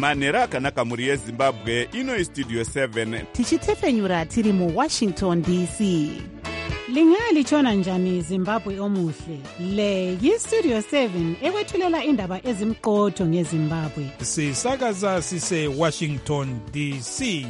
manhero akanaka mhuri yezimbabwe. Ino Studio 7 tichitefenyura tiri muWashington DC. Lingalitshona njani Zimbabwe omuhle? Le yiStudio 7 ekwethulela indaba ezimqotho ngeZimbabwe. Sisakaza sise Washington DC.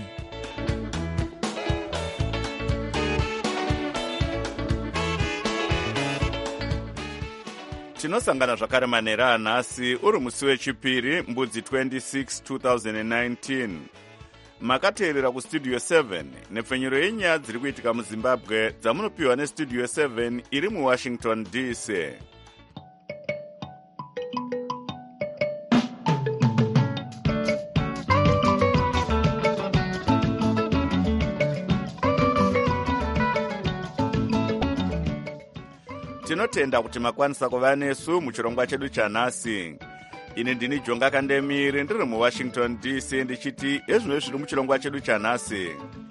tinosangana zvakare manhero anhasi uri musi wechipiri mbudzi 26 2019. Makateerera kuStudio 7 nepfenyuro yenyaya dziri kuitika muZimbabwe dzamunopiwa neStudio 7 iri muWashington DC. Tinotenda kuti makwanisa kuva nesu muchirongwa chedu chanhasi. Ini ndini Jonga Kandemiri ndiri muWashington DC ndichiti ezvino zviri muchirongwa chedu chanhasi.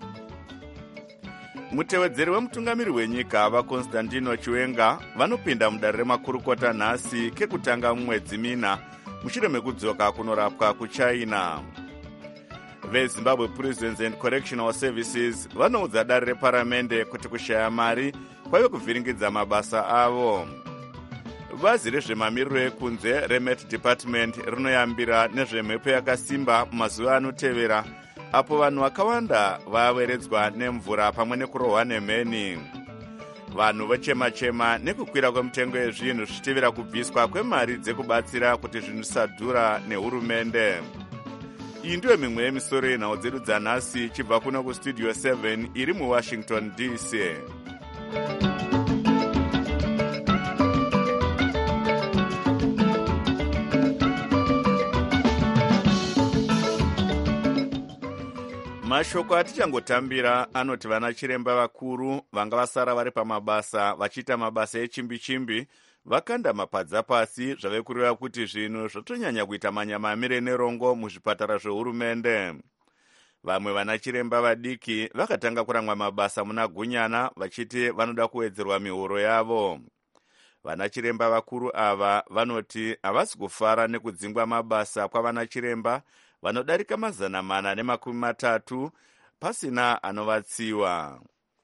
Mutevedzeri wemutungamiri wenyika vaConstantino Chiwenga vanopinda mudare remakurukota nhasi kekutanga mumwedzi mina mushure mekudzoka kunorapwa kuChina. VeZimbabwe Prisons and Correctional Services vanoudza dare reparamende kuti kushaya mari kwaive kuvhiringidza mabasa avo. Bazi rezvemamiriro ekunze reMet Department rinoyambira nezvemhepo yakasimba mazuva anotevera apo vanhu vakawanda vaweredzwa nemvura pamwe nekurohwa nemheni. Vanhu vochema-chema nekukwira kwemutengo yezvinhu zvichitevera kubviswa kwemari dzekubatsira kuti zvinhu zvisadhura nehurumende. Iyi ndiyo mimwe yemisoro yenhau dzedu dzanhasi chibva kuno kuStudio 7 iri muWashington DC. Mashoko atichangotambira anoti vana chiremba vakuru vanga vasara vari pamabasa vachiita mabasa echimbi-chimbi vakanda mapadza pasi zvave kureva kuti zvinhu zvotonyanya kuita manyamamire nerongo muzvipatara zvehurumende. Vamwe vana chiremba vadiki vakatanga kuramwa mabasa muna Gunyana vachiti vanoda kuwedzerwa mihoro yavo. Vana chiremba vakuru ava vanoti havasi kufara nekudzingwa mabasa kwavana chiremba vanodarika 430 pasina anovatsiwa.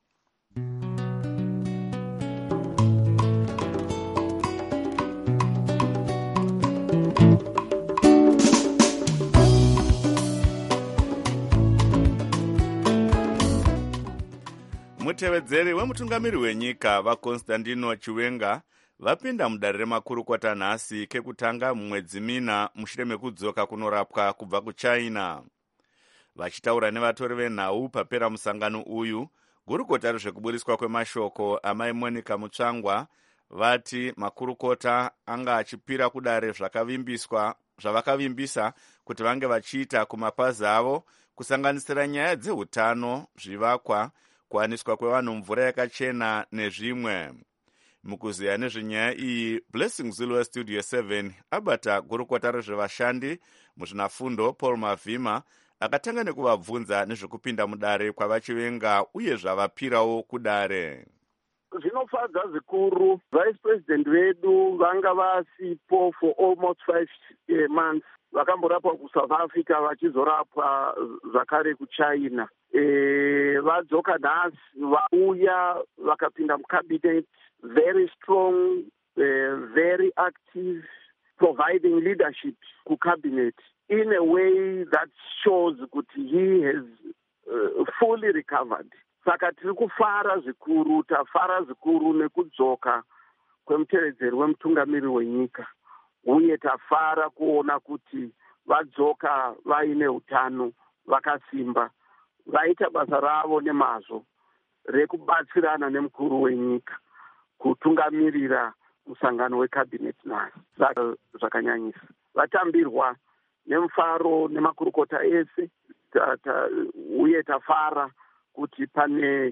Mutevedzeri wemutungamiri wenyika vaConstantino Chiwenga vapinda mudare remakurukota nhasi kekutanga mumwedzi mina mushure mekudzoka kunorapwa kubva kuChina. Vachitaura nevatori venhau papera musangano uyu, gurukota rezvekuburiswa kwemashoko amai Monica Mutsvangwa vati makurukota anga achipira kudare zvavakavimbisa kuti vange vachiita kumapazi avo kusanganisira nyaya dzeutano, zvivakwa, kuwaniswa kwevanhu mvura yakachena nezvimwe. Mukuziya nezvenyaya iyi, Blessing Zulu weStudio 7 abata gurukota rezvevashandi muzvinafundo Paul Mavhima akatanga nekuvabvunza nezvekupinda mudare kwavachivenga uye zvavapirawo kudare. Zvinofadza zvikuru. Vice President vedu vanga vasipo for almost 5 months. Vakamborapwa kuSouth Africa vachizorapwa zvakare kuChina. Vadzoka nhasi vauya vakapinda mucabinet, very strong, very active, providing leadership to cabinet in a way that shows that he has fully recovered. Saka tiri kufara zvikuru, tafara zvikuru nekudzoka kwemutevedzeri wemutungamiri wenyika. Uye tafara kuona kuti vadzoka vaine utano, vakasimba, vaita basa ravo nemazvo rekubatsirana nemukuru wenyika kutungamirira musangano wecabinet nhasi. Saka zvakanyanyisa. Vatambirwa nemufaro nemakurukota ese, uye tafara kuti pane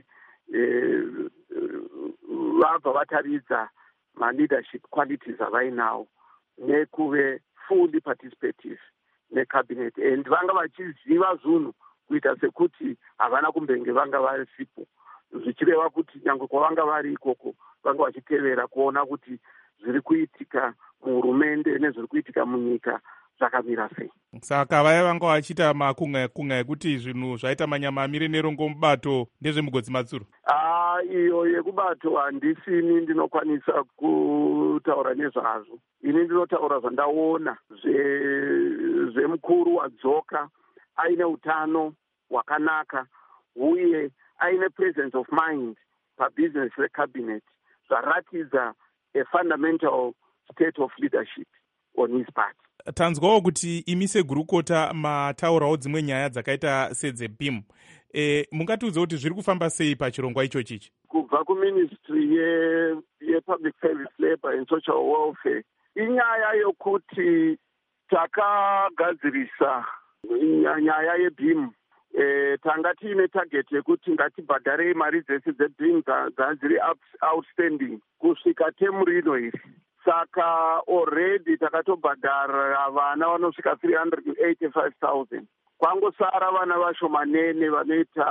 vabva vataridza ma-leadership qualities avainawo nekuve fully participative necabinet, and vanga vachiziva zvinhu kuita sekuti havana kumbenge vanga varisipo, zvichireva kuti nyange kwavanga vari ikoko vanga vachitevera kuona kuti zviri kuitika muhurumende nezviri kuitika munyika zvakamira sei. Saka vaya vanga vachiita makunga ekuti zvinhu zvaita manyama amire nerongo mubato ndezvemugodzi Matsuro. Iyo yekubato handisini ndinokwanisa kutaura nezvazvo. Ini ndinotaura zvandaona zvemukuru wadzoka aine utano hwakanaka uye aine presence of mind pabusiness recabinet zvaratidza a fundamental state of leadership on his part. Tanzwawo kuti imi segurukota mataurawo dzimwe nyaya dzakaita sedzeBIM. Mungatiudza kuti zviri kufamba sei pachirongwa ichochichi? Kubva kuministry yepublic service labor and social welfare inyaya yokuti takagadzirisa nyaya yeBIM. Tanga tiine target yekuti ngatibhadharei mari dzese dzeBIM dziri outstanding kusvika temu rino iri. Saka already takatobhadhara vana vanosvika 385,000. Kwangosara vana vashomanene vanoita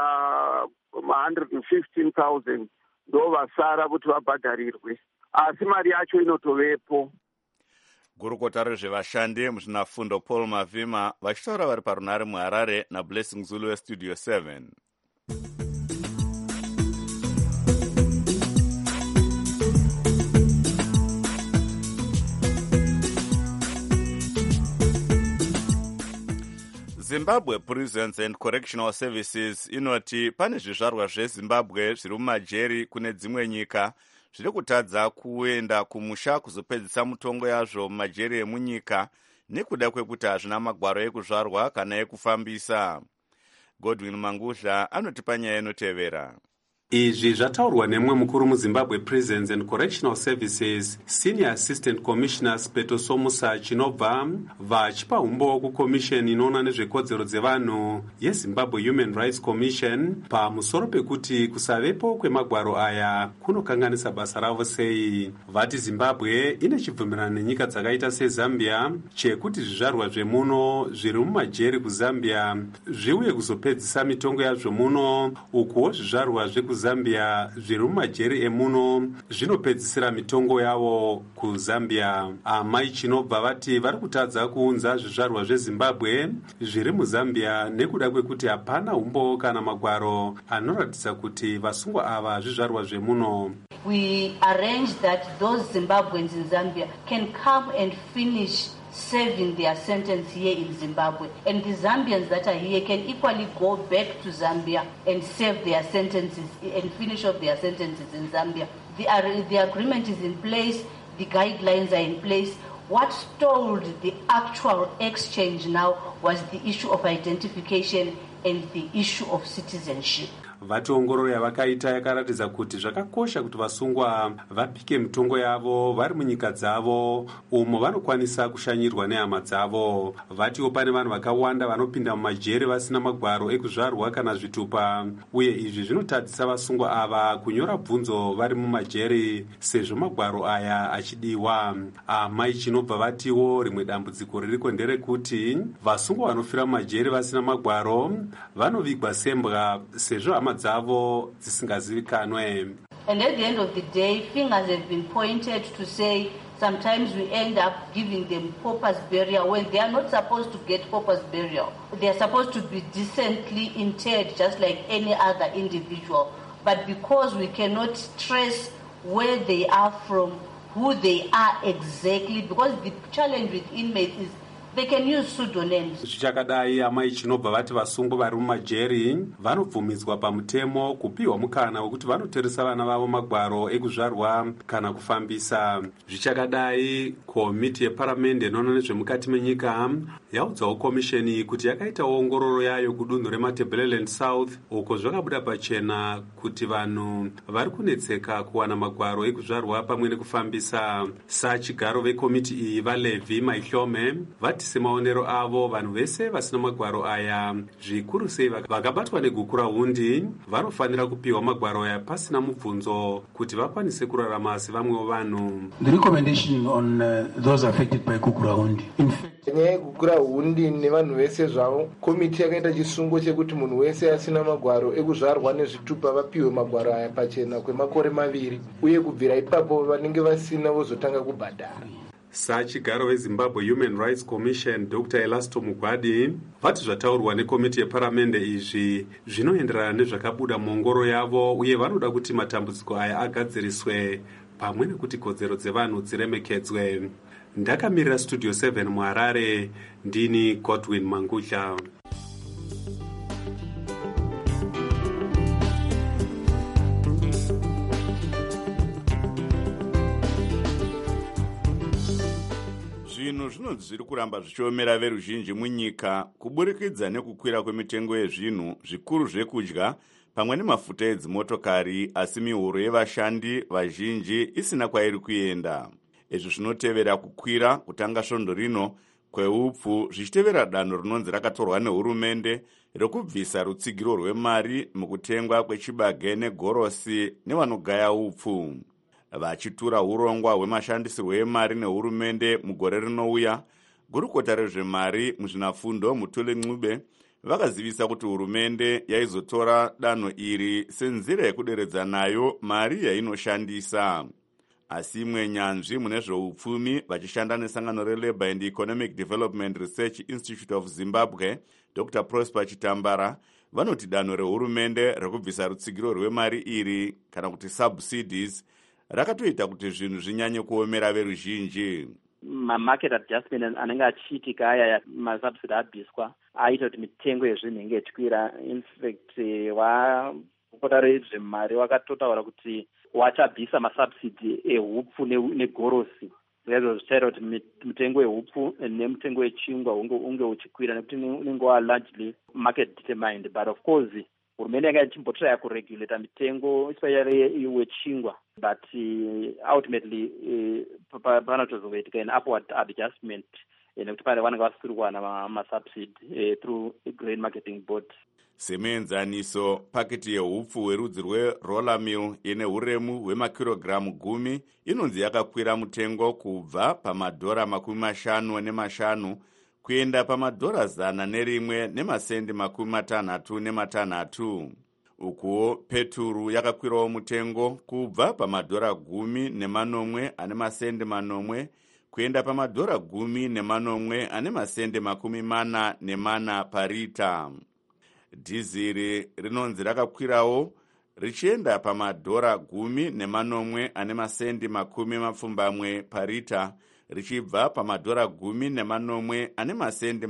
115,000 ndo vasara kuti vabhadharirwe, asi mari yacho inotovepo. Gurukota rezvevashandi muzvinafundo Paul Mavhima vachitaura vari parunare muHarare naBlessing Zulu weStudio 7. Zimbabwe Prisons and Correctional Services inoti pane zvizvarwa zveZimbabwe zviri mumajeri kune dzimwe nyika zviri kutadza kuenda kumusha kuzopedzisa mutongo yazvo mumajeri emunyika nekuda kwekuti hazvina magwaro ekuzvarwa kana ekufambisa. Godwin Mangudla anotipa nyaya inotevera. Izvi zvataurwa nemwe mukuru muZimbabwe Prisons and Correctional Services Senior Assistant Commissioner Speto Somusa Chinobva vachipa umbo kukomisheni inoona nezvekodzero dzevanhu yeZimbabwe Human Rights Commission pamusoro pekuti kusavepo kwemagwaro aya kunokanganisa basa ravo sei. Vati Zimbabwe ine chibvumirano nenyika dzakaita seZambia chekuti zvizvarwa zvemuno zviri mumajeri kuZambia zviuye kuzopedzisa mitongo yazvo muno, ukuwo zvizvarwa zveku-Zambia zviri mumajeri emuno zvinopedzisira mitongo yavo kuZambia. Amai Chinobva vati vari kutadza kuunza zvizvarwa zveZimbabwe zviri muZambia nekuda kwekuti hapana umbo kana magwaro anoratidza kuti vasungwa ava zvizvarwa zvemuno. We arrange that those Zimbabweans in Zambia can come and finish serving their sentence here in Zimbabwe, and the Zambians that are here can equally go back to Zambia and serve their sentences and finish off their sentences in Zambia. The agreement is in place, the guidelines are in place. What stalled the actual exchange now was the issue of identification and the issue of citizenship. Vati ongororo yavakaita yakaratidza kuti zvakakosha kuti vasungwa vapike mitongo yavo vari munyika dzavo umo vanokwanisa kushanyirwa nehama dzavo. Vatiwo pane vanhu vakawanda vanopinda mumajeri vasina magwaro ekuzvarwa kana zvitupa, uye izvi zvinotadzisa vasungwa ava kunyora bvunzo vari mumajeri sezvo magwaro aya achidiwa. Amai Chinobva vatiwo rimwe dambudziko ririko nderekuti vasungwa vanofira mumajeri vasina magwaro vanovigwa sembwa sezvo hama dzavo dzisingazivikanwe. And at the end of the day, fingers have been pointed to say sometimes we end up giving them paupers burial when they are not supposed to get paupers burial. They are supposed to be decently interred just like any other individual. But because we cannot trace where they are from, who they are exactly, because the challenge with inmates is they can use pseudonyms. Zvichakadai amai Chinobva vati vasungwa vari mumajeri vanobvumidzwa pamutemo kupiwa mukana wekuti vanoteresa vana vavo magwaro ekuzvarwa kana kufambisa. Zvichakadai komiti yeparamende inoona nezvemukati menyika yaudzawo komisheni kuti yakaita ongororo yayo kudunhu reMatabeleland South uko zvakabuda pachena kuti vanhu vari kunetseka kuwana magwaro ekuzvarwa pamwe nekufambisa. Sachigaro vekomiti iyi vaLevi Maihlome vati semaonero avo vanhu vese vasina magwaro aya zvikuru sei vakabatwa negukura hundi vanofanira kupiwa magwaro aya pasina mubvunzo kuti vakwanise kurarama sevamwewo vanhu. The recommendation on those affected by gukura hundi. In fact, nyaya yegukura hundi nevanhu vese zvavo, komiti yakaita chisungo chekuti munhu wese asina magwaro ekuzvarwa nezvitupa vapiwe magwaro aya pachena kwemakore 2 uye kubvira ipapo vanenge vasina vozotanga kubhadhara. Sachigaro weZimbabwe Human Rights Commission Dr. Elasto Mugwadi vati zvataurwa nekomiti yeparamende izvi zvinoenderana nezvakabuda muongoro yavo uye vanoda kuti matambudziko aya agadziriswe pamwe nekuti kodzero dzevanhu dziremekedzwe. Ndakamirira Studio 7 muHarare, ndini Godwin Mangudla. Zvinhu zvinonzi zviri kuramba zvichiomera veruzhinji munyika kuburikidza nekukwira kwemitengo yezvinhu zvikuru zvekudya pamwe nemafuta edzimotokari, asi mihoro yevashandi vazhinji isina kwairi kuenda. Izvi zvinotevera kukwira kutanga svondo rino kweupfu zvichitevera danho rinonzi rakatorwa nehurumende rekubvisa rutsigiro rwemari mukutengwa kwechibage negorosi nevanogaya upfu. Vachitura urongwa hwemashandisirwo emari nehurumende mugore rinouya, gurukota rezvemari muzvinafundo Mutule Ncube vakazivisa kuti hurumende yaizotora danho iri senzira yekuderedza nayo mari yainoshandisa. Asi imwe nyanzvi mune zveupfumi vachishanda nesangano reLabour and Economic Development Research Institute of Zimbabwe, Dr. Prosper Chitambara, vanoti danho rehurumende rekubvisa rutsigiro rwemari iri kana kuti subsidies rakatoita kuti zvinhu zvinyanye kuomera veruzhinji. Market adjustment anenge achiitika aya masubsidi abviswa aita kuti mitengo yezvinhu inge ichikwira. In fact vapota rezvemari vakatotaura kuti wachabvisa masubsidi ehupfu negorosi, izvo zvichaita kuti mitengo yehupfu nemitengo yechingwa unge uchikwira nekuti unenge wa largely market determined. But of course hurumende yanga ichimbotraya kuregulata mitengo especially wechingwa, but ultimately panotozoitika an upward adjustment nekuti pane vanenge vasirwa namasubsidi through grain marketing board. Semuenzaniso, paketi yehupfu hwerudzi rweroller mill ine uremu hwemakirogiramu 10 inonzi yakakwira mutengo kubva pamadhora 55 kuenda pamadhora 101 nemasendi 66. Ukuwo peturu yakakwirawo mutengo kubva pamadhora 10 ane masendi 4 kuenda pamadhora 10 ane masendi 44 parita. Dhiziri rinonzi rakakwirawo richienda pamadhora 10 ane masendi 40 parita richibva pamadhora 10 ane masendi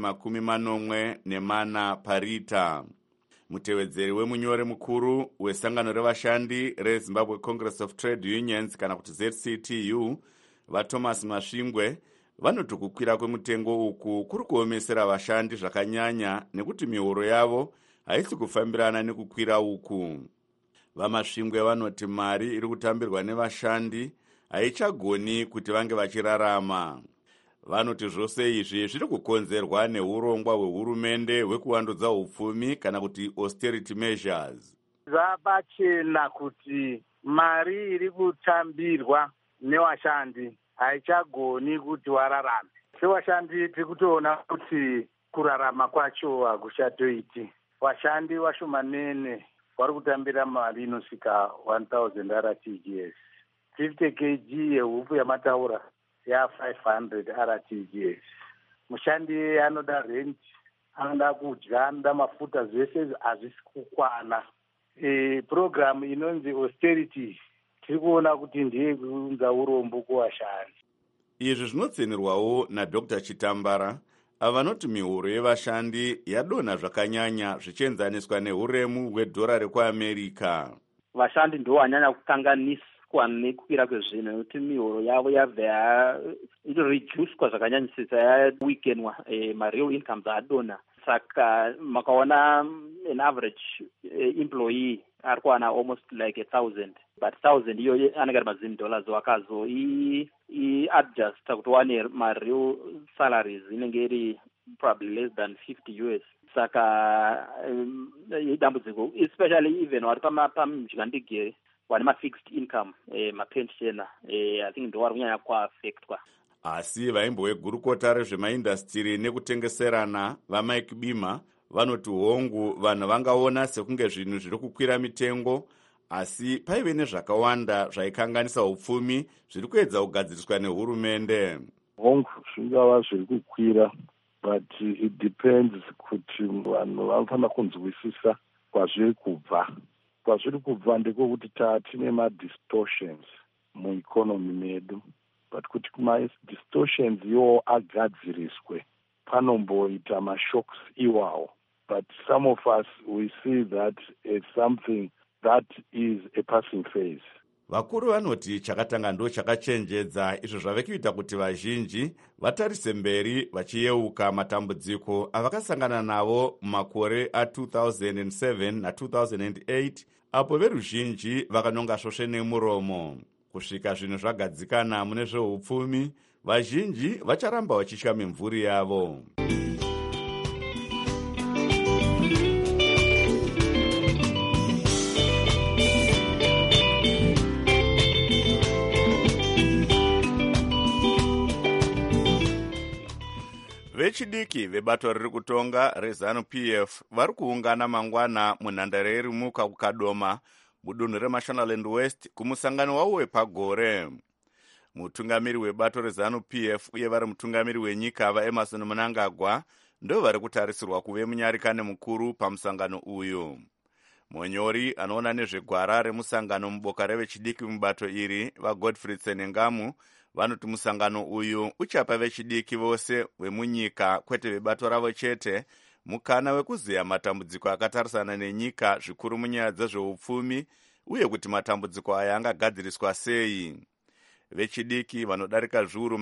44 parita. Mutevedzeri wemunyori mukuru wesangano revashandi reZimbabwe Congress of Trade Unions kana kuti ZCTU, vaThomas Masvingwe, vanoti kukwira kwemutengo uku kuri kuomesera vashandi zvakanyanya nekuti mihoro yavo haisi kufambirana nekukwira uku. VaMasvingwe vanoti mari iri kutambirwa nevashandi haichagoni kuti vange vachirarama. Vanoti zvose izvi zviri kukonzerwa neurongwa hwehurumende hwekuvandudza upfumi kana kuti austerity measures. Zvapachena kuti mari iri kutambirwa nevashandi haichagoni kuti wararame. Sevashandi tiri kutoona kuti kurarama kwacho hakuchatoiti. Vashandi vashomanene vari kutambira mari inosvika 1000 RTGS. 50 kg yehupfu yamataura ya500 RTGS. Mushandi anoda rent, anoda kudya, anoda mafuta, zvese hazvisi kukwana. Program inonzi austerity tiri kuona kuti ndiye kuunza urombo kuvashandi. Izvi zvinotsenirwawo naDr. Chitambara, avanoti mihoro yevashandi yadonha zvakanyanya zvichienzaniswa nehuremu hwedhora rekuAmerica. Vashandi ndo vanyanya kukanganiswa nekukwira kwezvinhu nekuti mihoro yavo yabva reduced zvakanyanyisisa, yaweakenwa, real income adonha. Saka makaona an average employee ari kuwana almost like 1,000, but 1,000 iyo anenge ari $10 wakazo adjusta kuti wane real salaries inenge iri probably less than 50 US. Saka idambudziko, especially even vari pamujikandike vane ma-fixed income, mapensioner, I think ndo vari kunyanya kuaffectwa. Asi vaimbo wegurukota rezvemaindastiri nekutengeserana vaMike Bima vanoti hongu vanhu vangaona sekunge zvinhu zviri kukwira mitengo, asi paive nezvakawanda zvaikanganisa upfumi zviri kuedza kugadziriswa nehurumende. hongu zvingava zviri kukwira, but it depends kuti vanhu vanofanira kunzwisisa kwazviri kubva. Kwazviri kubva ndekwokuti tine ma-distortions mueconomy medu, but kuti ma-distortions iwo agadziriswe panomboita ma-shocks iwawo. But some of us, we see that as something that is a passing phase. Vakuru vanoti chakatanga ndo chakachenjedza, izvo zvave kuita kuti vazhinji vatarise mberi vachiyeuka matambudziko avakasangana navo mumakore a2007 na2008, apo veruzhinji vakanonga svosve nemuromo. Kusvika zvinhu zvagadzikana mune zveupfumi, vazhinji vacharamba vachitya mimvuri yavo. Vechidiki vebato riri kutonga reZANU-PF vari kuungana mangwana munhandare yeRimuka kuKadoma mudunhu reMashonaland West kumusangano wavo wepagore. Mutungamiri webato reZANU-PF uye vari mutungamiri wenyika vaEmerson Mnangagwa ndo vari kutarisirwa kuve munyarikane mukuru pamusangano uyu. Monyori anoona nezvegwara remusangano muboka revechidiki mubato iri vaGodfrey Tsenengamu vanoti musangano uyu uchapa vechidiki vose vemunyika kwete vebato ravo chete mukana wekuziya matambudziko akatarisana nenyika zvikuru munyaya dzezveupfumi uye kuti matambudziko aya angagadziriswa sei. Vechidiki vanodarika zviuru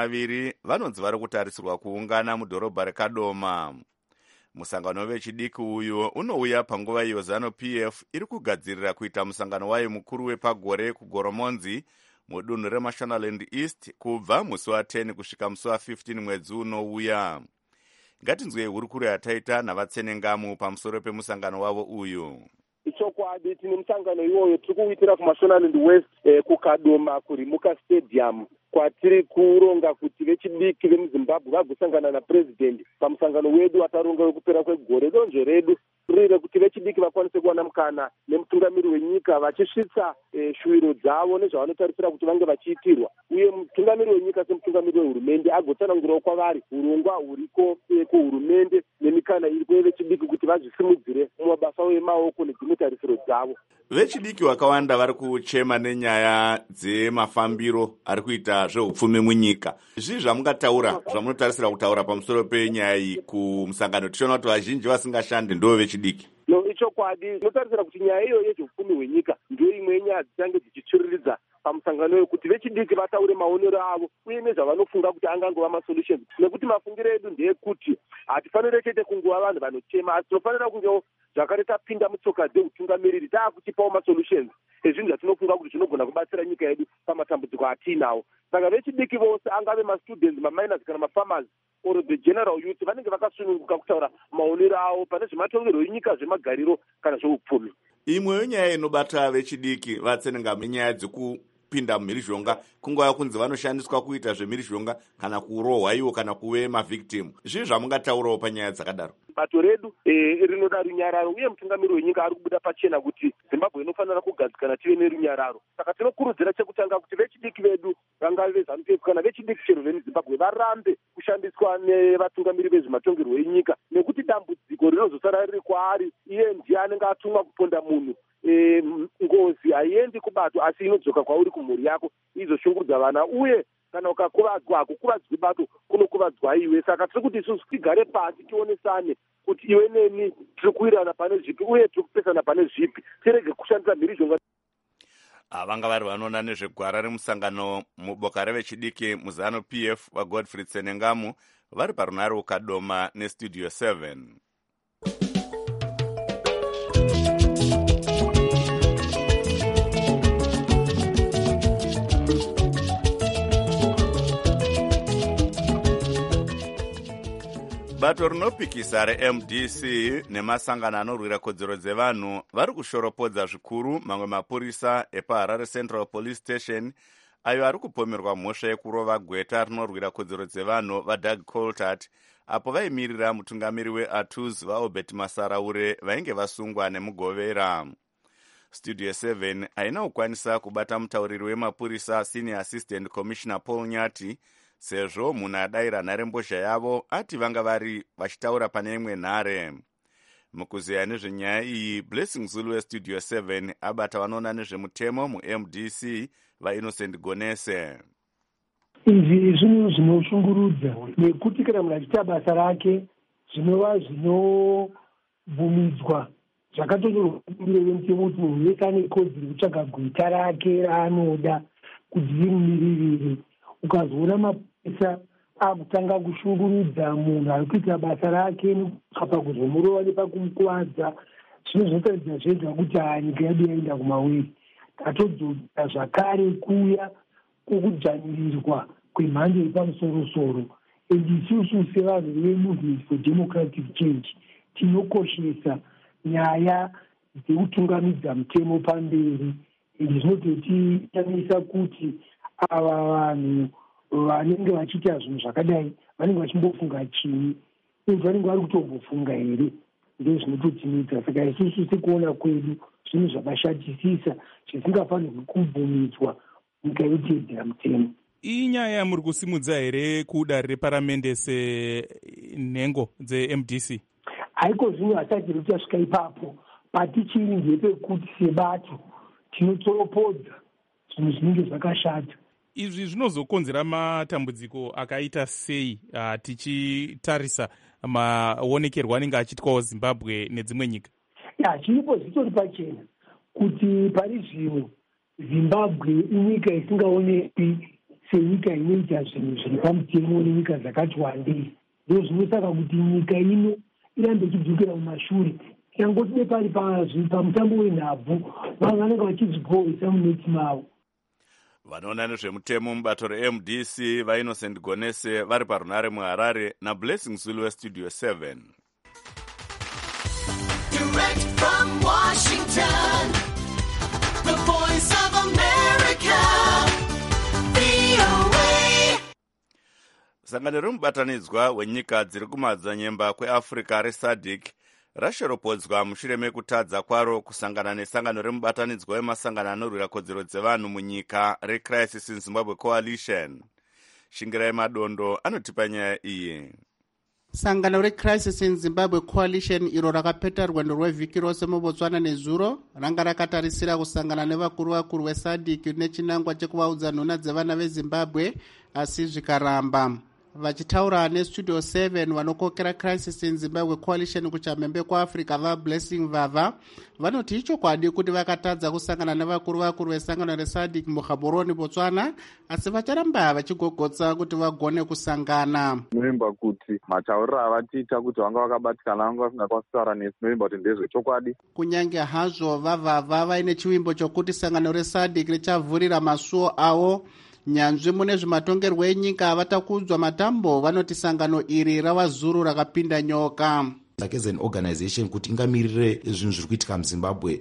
20 vanonzi vari kutarisirwa kuungana mudhorobha reKadoma. Musangano wevechidiki uyu unouya panguva iyo ZANU-PF iri kugadzirira kuita musangano wayo mukuru wepagore kuGoromonzi mudunhu reMashonaland East kubva musi wa10 kusvika musi wa15 mwedzi unouya. Ngatinzwei hurukuro yataita navatsenengamu pamusoro pemusangano wavo uyu. Ichokwadi tine musangano iwoyo tiri kuitira kuMashonaland West kuKadoma kuRimuka Stadium, kwatiri kuronga kuti vechidiki vemuZimbabwe vagosangana naPresident pamusangano wedu wataronga wekupera kwegore. Donzvo redu rire kuti vechidiki vakwanise kuwana mukana nemutungamiri wenyika vachisvitsa shuwiro dzavo nezvavanotarisira kuti vange vachiitirwa, uye mutungamiri wenyika semutungamiri wehurumende agotsanangurawo kwavari urongwa huriko kuhurumende nemikana iri kwevechidiki kuti vazvisimudzire mumabasa emaoko nedzimwe tarisiro dzavo. Vechidiki vakawanda vari kuchema nenyaya dzemafambiro ari kuita zveupfumi munyika. Zvii zvamungataura zvamunotarisira kutaura pamusoro penyaya iyi kumusangano? Tichiona kuti vazhinji vasingashandi ndo vechidiki. No, ichokwadi tinotarisira kuti nyaya iyo yezveupfumi hwenyika ndio imwe yenyaya dzichange dzichitsviriridza pamusangano uyu kuti vechidiki vataure maonero avo uye nezvavanofunga kuti angangova masolutions, nekuti mafungiro edu ndeyekuti hatifanire chete kunguva vanhu vanochema, asi tinofanira kungewo zvakare tapinda mutsoka dzeutungamiriri taakuchipawo masolutions ezvinhu zvatinofunga kuti zvinogona kubatsira nyika yedu pamatambudziko atiinawo. Saka vechidiki vose angave mastudents, maminors kana mafarmers or the general youth vanenge vakasununguka kutaura maonero avo pane zvematongerwo enyika, zvemagariro kana zveupfumi. Imweyo nyaya inobata vechidiki vatsenengamu inyaya dzekupinda mumhirizhonga, kunguva kunzi vanoshandiswa kuita zvemhirizhonga kana kurohwa iwo kana kuve mavhictim. Zvii zvamungataurawo panyaya dzakadaro? Bato redu rinoda runyararo uye mutungamiri wenyika ari kubuda pachena kuti Zimbabwe inofanira kugadzikana tive nerunyararo. Saka tinokurudzira chekutanga kuti vechidiki vedu vangave veZANU-PF kana vechidiki chero vemuZimbabwe varambe kushandiswa nevatungamiri vezvematongerwo enyika, nekuti dambudziko rinozosara riri kwaari iye ndiye anenge atumwa kuponda munhu. Ngozi haiendi kubato asi inodzoka kwauri kumhuri yako izoshungurudza vana, uye kana ukakuvadzwa hakukuvadzwi bato kunokuvadzwa iwe. Saka tiri kuti isusu tigare pasi tionesane kuti iwe neni tiri kuirana pane zvipi uye tiri kupesana pane zvipi, tirege kushandisa mhirizhonga. Vanga vari vanoona nezvegwara remusangano muboka revechidiki muZANU-PF vaGodfrey Tsenengamu vari parunare kuKadoma neStudio 7. Bato rinopikisa reMDC nemasangano anorwira kodzero dzevanhu vari kushoropodza zvikuru mamwe mapurisa epaHarare Central Police Station ayo ari kupomerwa mhosva yekurova gweta rinorwira kodzero dzevanhu vaDoug Coltart apo vaimirira mutungamiri weATUS vaObert Masaraure vainge vasungwa nemugovera. Studio 7 haina kukwanisa kubata mutauriri wemapurisa Senior Assistant Commissioner Paul Nyati sezvo munhu adayira nharembozha yavo ati vanga vari vachitaura pane imwe nhare. Mukuzeya nezvenyaya iyi, Blessing Zulu westudio 7 abata vanoona nezvemutemo muMDC vaInnocent Gonese. Izvi zvinhu zvinoshungurudza nekuti kana munhu achiita basa rake zvinova zvinobvumidzwa zvakatonyorwa mutemo kuti munhu wese ane kodzero kutsvaga gwita rake raanoda kuti rimumiririre. Ukazoona mapurisa akutanga kushungurudza munhu ari kuita basa rake nekapa kuzomurova nepakumukuvadza, zvinozotaridza zvega kuti nyika yedu yaenda kumawiri. Tatodzoka zvakare kuya kwokudzvanyirirwa kwemhando yepamusoro-soro. Isusu sevanhu veMovement for Democratic Change tinokoshesa nyaya dzekutungamidza mutemo pamberi. Izvi zvinototitamisa kuti ava vanhu vanenge vachiita zvinhu zvakadai vanenge vachimbofunga chini, uye vanenge vari kutombofunga here, ndizvo zvinototimidza. Saka isusu sekuona kwedu zvinhu zvakashatisisa zvisingafanirwi kubvumidzwa nyika yoteedzera mutemo. Inyaya yamuri kusimudza here kudare reparamende senhengo dzeMDC? Haiko zvinhu hasati rutasvika ipapo, patichiri ndepekuti sebato tinotsoropodza zvinhu zvinenge zvakashata. Izvi zvinozokonzera matambudziko akaita sei tichitarisa maonekerwo anenge achiitwawo Zimbabwe nedzimwe nyika? Chiripo zvitori pachena kuti pari zvino Zimbabwe inyika isingaonekwi senyika inoita zvinhu zviri pamutemo nenyika dzakati wandei. Ndizvo zvinosaka kuti nyika ino irambe ichidzokera mumashure. Changoti pari pamutambo wenhabvu vanhu vanenge vachizvigohesa muneti mavo. Vanoona nezvemutemo mubato reMDC vaInnocent Gonese vari parunare muHarare naBlessing Zulu westudio 7. Direct from Washington, the voice of America, VOA. Sangano remubatanidzwa wenyika dziri kumadzanyemba kweAfrica reSADC rashoropodzwa mushure mekutadza kwaro kusangana nesangano remubatanidzwa wemasangano anorwira kodzero dzevanhu munyika reCrisis in Zimbabwe Coalition. Shingirai Madondo anotipa nyaya iyi. Sangano reCrisis in Zimbabwe Coalition iro rakapeta rwendo rwevhiki rose muBotswana nezuro ranga rakatarisira kusangana nevakuru veSADC nechinangwa chekuvaudza nhuna dzevana veZimbabwe, asi zvikaramba. Vachitaura nestudio 7 vanokokera Crisis in Zimbabwe Coalition kuchamhembe kwaAfrica vaBlessing Vava vanoti ichokwadi kuti vakatadza kusangana nevakuru vesangano reSADC muGaborone, Botswana, asi vacharamba vachigogotsa kuti vagone kusangana. Novimba kuti matauriro avatiita kuti vanga vakabatikana vanga vasingakwanisi kutaura nesu, novimba kuti ndezvechokwadi. Kunyange hazvo Vava vaine chivimbo chokuti sangano reSADC richavhurira masuo avo, nyanzvi mune zvimatongerwo enyika vatakudzwa matambo vanoti sangano iri ravazuru rakapinda nyoka. As an organization kuti ingamirire zvinhu zviri kuitika muZimbabwe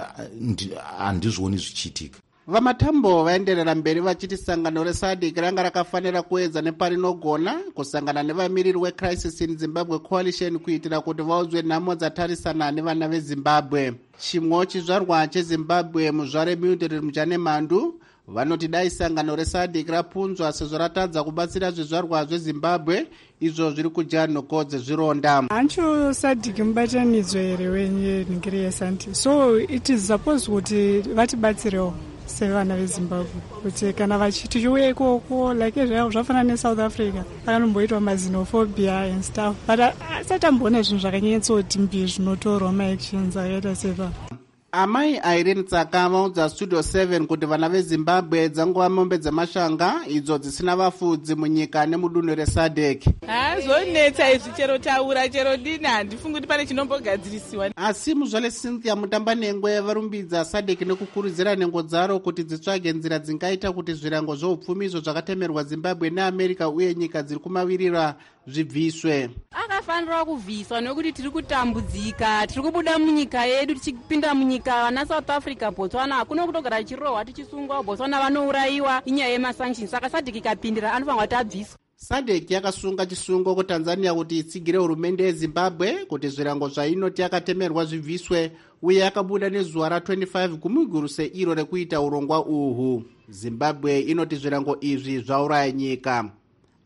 handizvoni zvichiitika. Vamatambo vaenderera mberi vachiti sangano reSADC ranga rakafanira kuedza neparinogona kusangana nevamiriri weCrisis in Zimbabwe Coalition kuitira kuti vaudzwe nhamo dzatarisana nevana veZimbabwe. Chimwe chizvarwa cheZimbabwe muzvare Mildred Muchanemandu vanoti dai sangano reSADC rapunzwa sezvo ratadza kubatsira zvizvarwa zveZimbabwe izvo zviri kudya nhoko dzezvironda. Hancho SADC mubatanidzwa here wenyika yeSADC, so it is supposed kuti vatibatsirewo sevana veZimbabwe kuti kana vachitichiuya ikoko like zvafanana neSouth Africa pakanomboitwa maxenophobia and stuff, but asati amboona zvinhu zvakanyanyototi mbi zvinotorwa maactions akaita sepa. Amai Irene Tsaka vaudza studio 7 kuti vana veZimbabwe dzangova mombe dzemashanga idzo dzisina vafudzi munyika nemudunhu reSADC. Zvonetsa izvi chero taura chero dini handifungi kuti pane chinombogadzirisiwa. Asi muzvale Cynthia Mutambanengwe varumbidza SADC nekukurudzira nhengo dzaro kuti dzitsvage nzira dzingaita kuti zvirango zveupfumi zvakatemerwa Zimbabwe neAmerica uye nyika dziri kumavirira zvibviswe. Akafanira kubviswa nekuti tiri kutambudzika, tiri kubuda munyika yedu tichipinda munyika vana South Africa, Botswana hakuna kutogara chirohwa tichisungwa, Botswana vanourayiwa inyaya yemasanctions, saka SADC ikapindira anofanirwa kuti abviswa. SADC yakasunga chisungo kuTanzania kuti itsigire hurumende yeZimbabwe kuti zvirango zvainoti yakatemerwa zvibviswe, uye yakabuda nezuva ra25 kumiguruse iro rekuita urongwa uhu. Zimbabwe inoti zvirango izvi zvauraya nyika.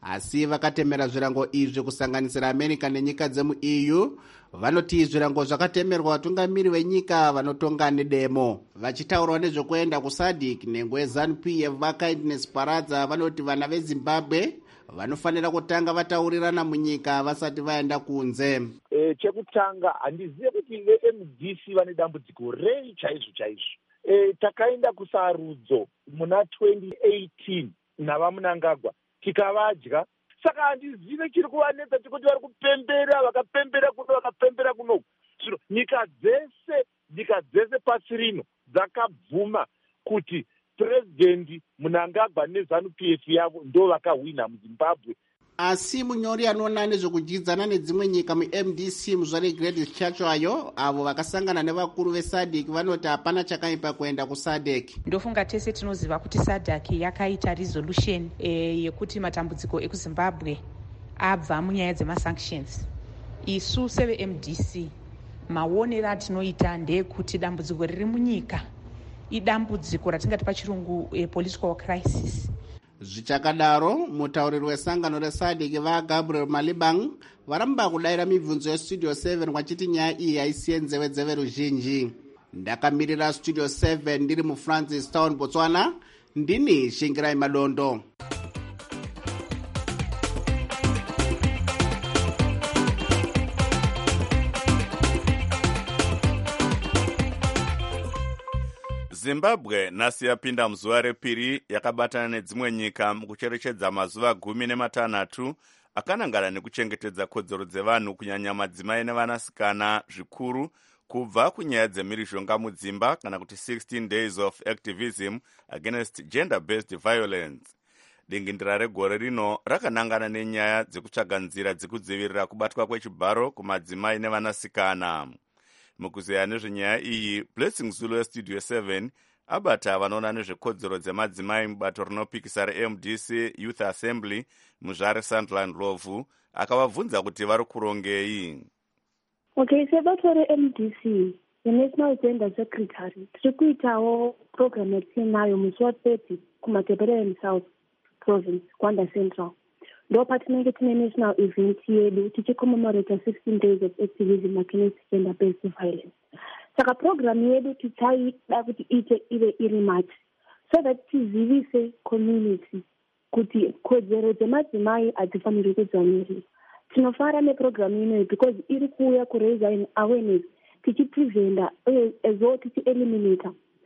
asi vakatemera zvirango izvi kusanganisira america nenyika dzemu-eu vanoti zvirango zvakatemerwa vatungamiri venyika vanotonga nedemo. Vachitaurwa nezvekuenda kusadc nhengo yeZANU-PF vaKindness Paradza vanoti vana vezimbabwe vanofanira kutanga vataurirana munyika vasati vaenda kunze. Chekutanga handizive kuti veMDC vane dambudziko rei chaizvo. Takaenda kusarudzo muna 2018 navaMunangagwa tikavadya, saka handizive chiri kuvanetsa tikuti vari kupembera, vakapembera kuno vakapembera kuno. Zvino nyika dzese pasi rino dzakabvuma kuti President Munangagwa neZANU-PF yavo ndo vakahwina muZimbabwe. Asi munyori anoona nezvekujidzana nedzimwe nyika muMDC muzvare Gladys Chachayo avo vakasangana nevakuru veSADC vanoti hapana chakaipa kuenda kuSADC. Ndofunga tese tinoziva kuti SADC yakaita resolution yekuti matambudziko ekuZimbabwe abva munyaya dzemasanctions. Isu seveMDC maonero atinoita ndeyekuti dambudziko riri munyika idambudziko ratingati pachirungu political crisis. Zvichakadaro mutauriri wesangano reSADC vaGabriel Malibang varamba kudaira mibvunzo yeStudio 7 vachiti nyaya iyi haisiye nzeve ruzhinji. Ndakamirira Studio 7 ndiri muFrancis Town, Botswana. Ndini Shingirai Madondo. Zimbabwe nhasi yapinda muzuva repiri yakabatana nedzimwe nyika mukucherechedza mazuva 16 akanangana nekuchengetedza kodzero dzevanhu kunyanya madzimai nevanasikana zvikuru kubva kunyaya dzemhirizhonga mudzimba kana kuti 16 days of activism against gender-based violence. Dingindira regore rino rakanangana nenyaya dzekutsvaga nzira dzekudzivirira kubatwa kwechibharo kumadzimai nevanasikana. Mukuzeya nezvenyaya iyi, Blessing Zulu yeStudio 7 abata vanoona nezvekodzero dzemadzimai mubato rinopikisa reMDC Youth Assembly muzvare Sandland Lovu akavabvunza kuti vari kurongei. Okay, sebato reMDC, the National Gender Secretary, tiri kuitawo program yatinayo musi wa30 kuMatebele South Province, Kwanda Central. Ndo patinenge tine national event yedu tichicommemorate 16 days of activism against gender-based violence. Saka program yedu tichaida kuti ive iri much so that tizivise community kuti kodzero dzemadzimai hadzifaniri kudzvanyirirwa. Tinofara neprogram inoyi because iri kuuya kuraise an awareness tichipreventa as well tichieliminata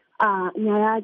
nyaya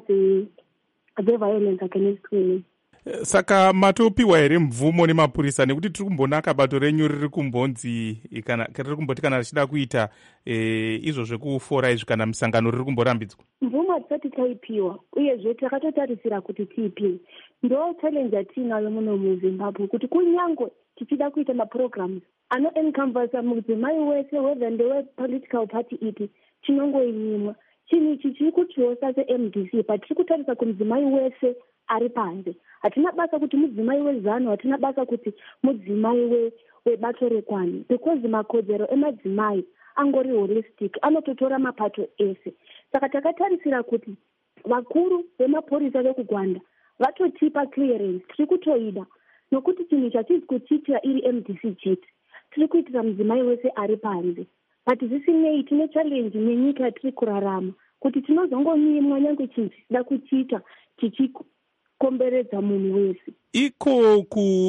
dzeviolence against women. Saka matopiwa here mvumo nemapurisa nekuti tiri kumbona kabato renyu riri kumbonzi riri kumboti kana richida kuita izvo zvekufora izvi kana misangano riri kumborambidzwa. Mvumo tisati taipiwa uyezve takatotarisira kuti tiipiwe. Ndo challenge yatinayo muno muZimbabwe kuti kunyangwe tichida kuita maprograms anoencompass mudzimai wese whether ndewepolitical party ipi chinongoimwa. Chinhu ichi chiri kutirosa seMDC patiri kutarisa kumudzimai wese ari panze. Hatina basa kuti mudzimai weZANU, hatina basa kuti mudzimai webato rekwani, because makodzero emadzimai angori holistic, anototora mapato ese. Saka takatarisira kuti vakuru vemapurisa vekugwanda vatotipa clearance, tiri kutoida nokuti chinhu chatizi kuchiitira iri MDC chete, tiri kuitira mudzimai wese ari panze. But zvisinei tine challenge nenyika yatiri kurarama kuti tinozongonyimwa nyange chinhu chisida kuchiita chichikomberedza munhu wese. Iko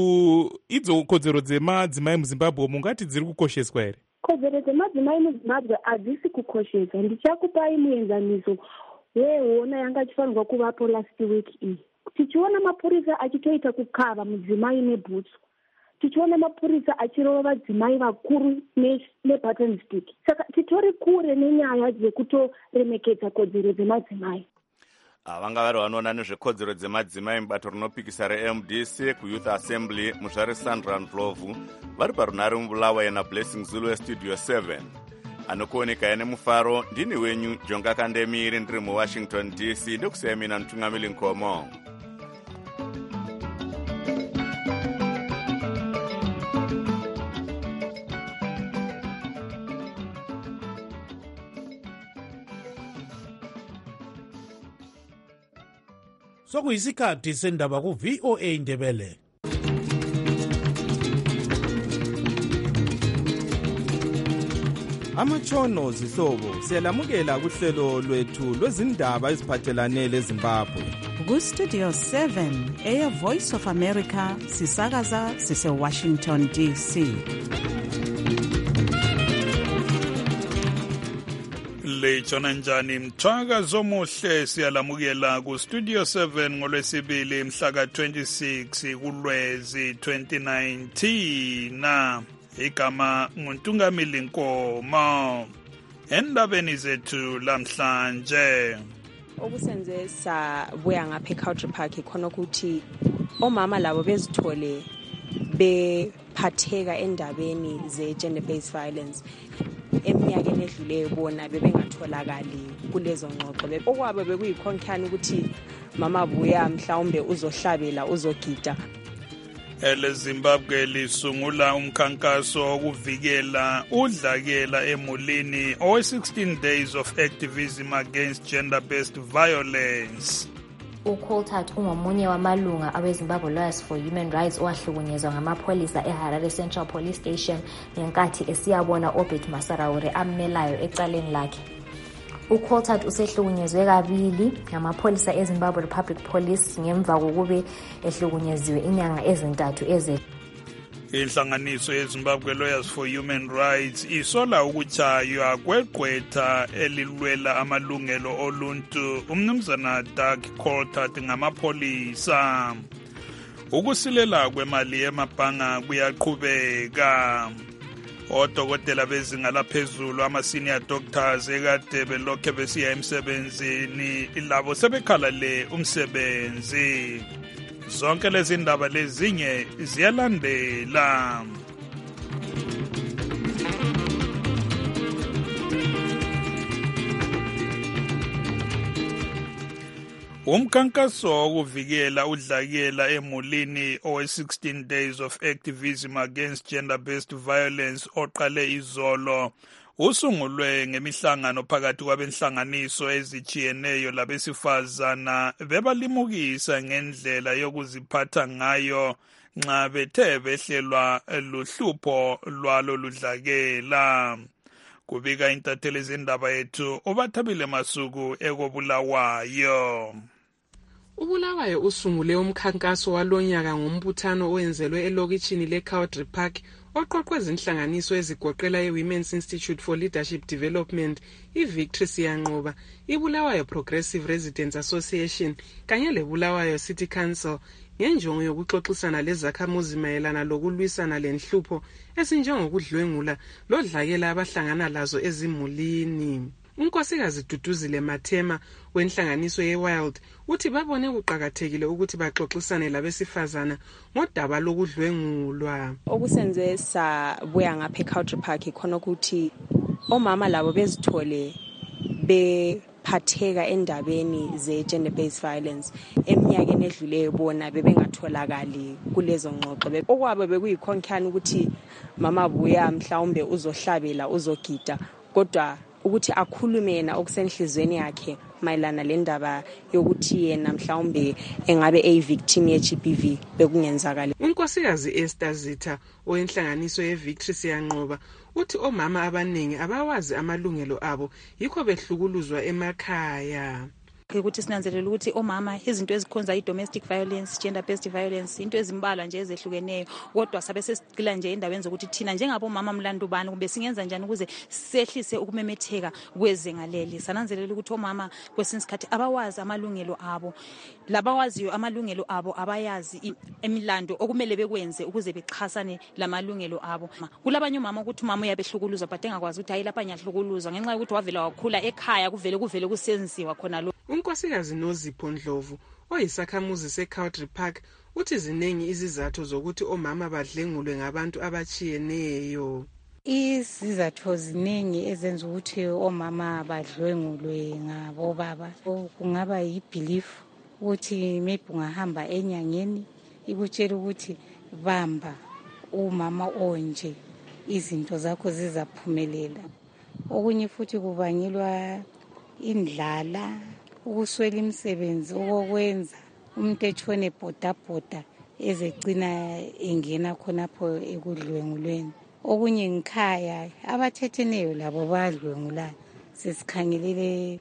idzo kodzero dzemadzimai muZimbabwe mungati dziri kukosheswa here? Kodzero dzemadzimai muZimbabwe hadzisi kukosheswa. Ndichakupai muenzaniso wehoona yanga chifanirwa kuvapo last week iyi. Tichiona mapurisa achitoita kukava mudzimai nebhutsu, tichiona mapurisa achirova vadzimai vakuru nebutton stick. Saka titori kure nenyaya dzekutoremekedza kodzero dzemadzimai. Vanga vari vanoona nezvekodzero dzemadzimai mubato rinopikisa reMDC kuYouth Assembly muzvare Sandland Lovu vari parunhare muBulawayo naBlessing Zulu yeStudio 7. Anokuoneka nemufaro ndini wenyu Jonga Kandemiri ndiri muWashington DC ndokusiyai mina Ntungamili Nkomo. Sokuyisikhathi sendaba ku VOA Ndebele. amatshono zihlobo siyalamukela kuhlelo lwethu lwezindaba eziphathelane leZimbabwe. Ku-Studio 7 Air Voice of America sisakaza sise-Washington DC. Lejona njani mthwakazo omuhle siyalamukela ku-Studio 7 ngolwesibili mhla ka-26 kuLwezi 2019 igama nguNtungamili Nkomo. Endabeni zethu lamhlanje okusenze sabuya ngapha eCountry Park khona ukuthi omama labo bezithole bephatheka endabeni ze-gender based violence eminyakeni edluleyo bona bebengatholakali kulezo ngxoxo okwabe bekuyikhonkani ukuthi mama buya mhlawumbe uzohlabela uzogida. EleZimbabwe lisungula umkhankaso wokuvikela udlakela emulini owe-16 days of activism against gender-based violence. uColtart ungomunye wamalunga aweZimbabwe Lawyers for Human Rights owahlukunyezwa ngamapholisa eHarare Central Police Station ngenkathi esiyabona Obert Masaraure ammelayo ecaleni lakhe. uColtart usehlukunyezwe kabili ngamapholisa eZimbabwe Republic Police ngemva kokube ehlukunyeziwe inyanga ezintathu Inhlanganiso yeZimbabwe Lawyers for Human Rights isola ukutshaywa kwegqwetha elilwela amalungelo oluntu umnumzana Doug Coltart ngamapholisa. Ukusilela kwemali emabhanga kuyaqhubeka. Odokotela bezinga laphezulu ama-senior doctors ekade belokhe besiya emsebenzini labo sebekhalale umsebenzi. Zonke lezi ndaba lezinye ziyalandela. Umkhankaso wokuvikela udlakela emulini owe-16 days of activism against gender-based violence oqale izolo usungulwe ngemihlangano phakathi kwabenhlanganiso ezijiyeneyo labesifazana bebalimukisa ngendlela yokuziphatha ngayo nxa bethe behlelwa luhlupho lwalo ludlakela. Kubika intatheli zindaba yethu uBathabile Masuku ekobulawayo. uBulawayo usungule umkhankaso walonyaka ngombuthano owenzelwe elokitshini leCountry Park oqoqwe zinhlanganiso ezigoqela iWomen's Institute for Leadership Development, iVictory Siyanqoba, iBulawayo Progressive Residents Association kanye leBulawayo City Council ngenjongo yokuxoxisana lezakhamuzi mayelana lokulwisana lenhlupho esinjengokudlwengula lodlakela abahlangana lazo ezimulini. uNkosikazi Duduzile Mathema wenhlanganiso yeWild uthi babone kuqhakathekile ukuthi baxoxisane labesifazana ngodaba lokudlwengulwa. Okusenze sabuya ngapha eCountry Park khona ukuthi omama labo bezithole bephatheka endabeni ze-gender based violence eminyakeni edluleyo bona bebengatholakali kulezo ngxoxo okwabe bekuyikhonkani ukuthi mama buya mhlawumbe uzohlabela uzogida kodwa ukuthi akhulume yena okusenhlizweni yakhe mayelana lendaba yokuthi yena mhlawumbe engabe eyivictim ye-GBV bekungenzakala. uNkosikazi Esther Zitha owenhlanganiso yeVictory Siyanqoba uthi omama abaningi abawazi amalungelo abo yikho behlukuluzwa emakhaya. ukuthi sinanzelela ukuthi omama izinto ezikhonza i-domestic violence, gender-based violence, into ezimbalwa nje ezehlukeneyo kodwa sabe sesigcila nje endaweni zokuthi thina njengabomama mlandu bani kumbe singenza njani ukuze sehlise ukumemetheka kwezengaleli. Sananzelela ukuthi omama kwesinye isikhathi abawazi amalungelo abo, labawaziyo amalungelo abo abayazi emilando okumele bekwenze ukuze bechasane lamalungelo abo. Kulabanye omama ukuthi umama uyabehlukuluzwa but engakwazi ukuthi hayi lapha ngiyahlukuluzwa ngenxa yokuthi wavela wakhula ekhaya kuvele kusenziwa khona lo. uNkosikazi Nozipho Ndlovu oyisakhamuzi seCountry Park uthi ziningi izizathu zokuthi omama badlengulwe ngabantu abachiyeneyo. Izizathu ziningi ezenza ukuthi omama badlengulwe ngabobaba. Kungaba yibelief ukuthi maybe ungahamba enyangeni ikutshela ukuthi bamba umama onje izinto zakho zizaphumelela. Okunye futhi kubangelwa indlala, ukuswela imisebenzi okwenza umuntu etshone bhodabhoda ezegcina engena khonapho ekudlwengulweni. okunye ngikhaya abathetheneyo labo badlwengulayo sesikhangelele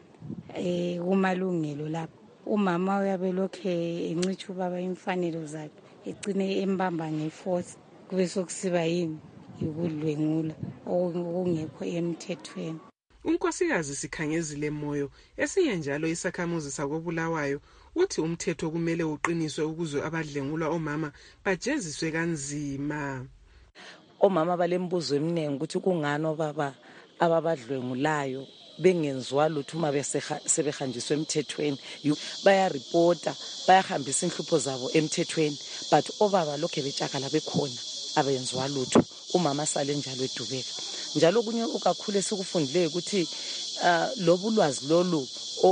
kumalungelo lapho umama uyabe lokhe encitsha ubaba imfanelo zakhe egcine embamba ngeforce kube sokusiba yini yikudlwengula okungekho emthethweni. Unkosikazi Sikhangezile Moyo esinye njalo isakhamuzi sakobulawayo uthi umthetho kumele uqiniswe ukuze abadlengulwa omama bajeziswe kanzima. Omama balembuzo eminingi ukuthi kungani obaba ababadlwengulayo bengenziwa lutho uma sebehanjiswe emthethweni. Bayaripota, bayahambisa inhlupho zabo emthethweni, but obaba lokhe betshakala bekhona abenziwa lutho. Umama sale njalo edubeka. Njalo kunye okakhulu esikufundileyo ukuthi lobu lwazi lolu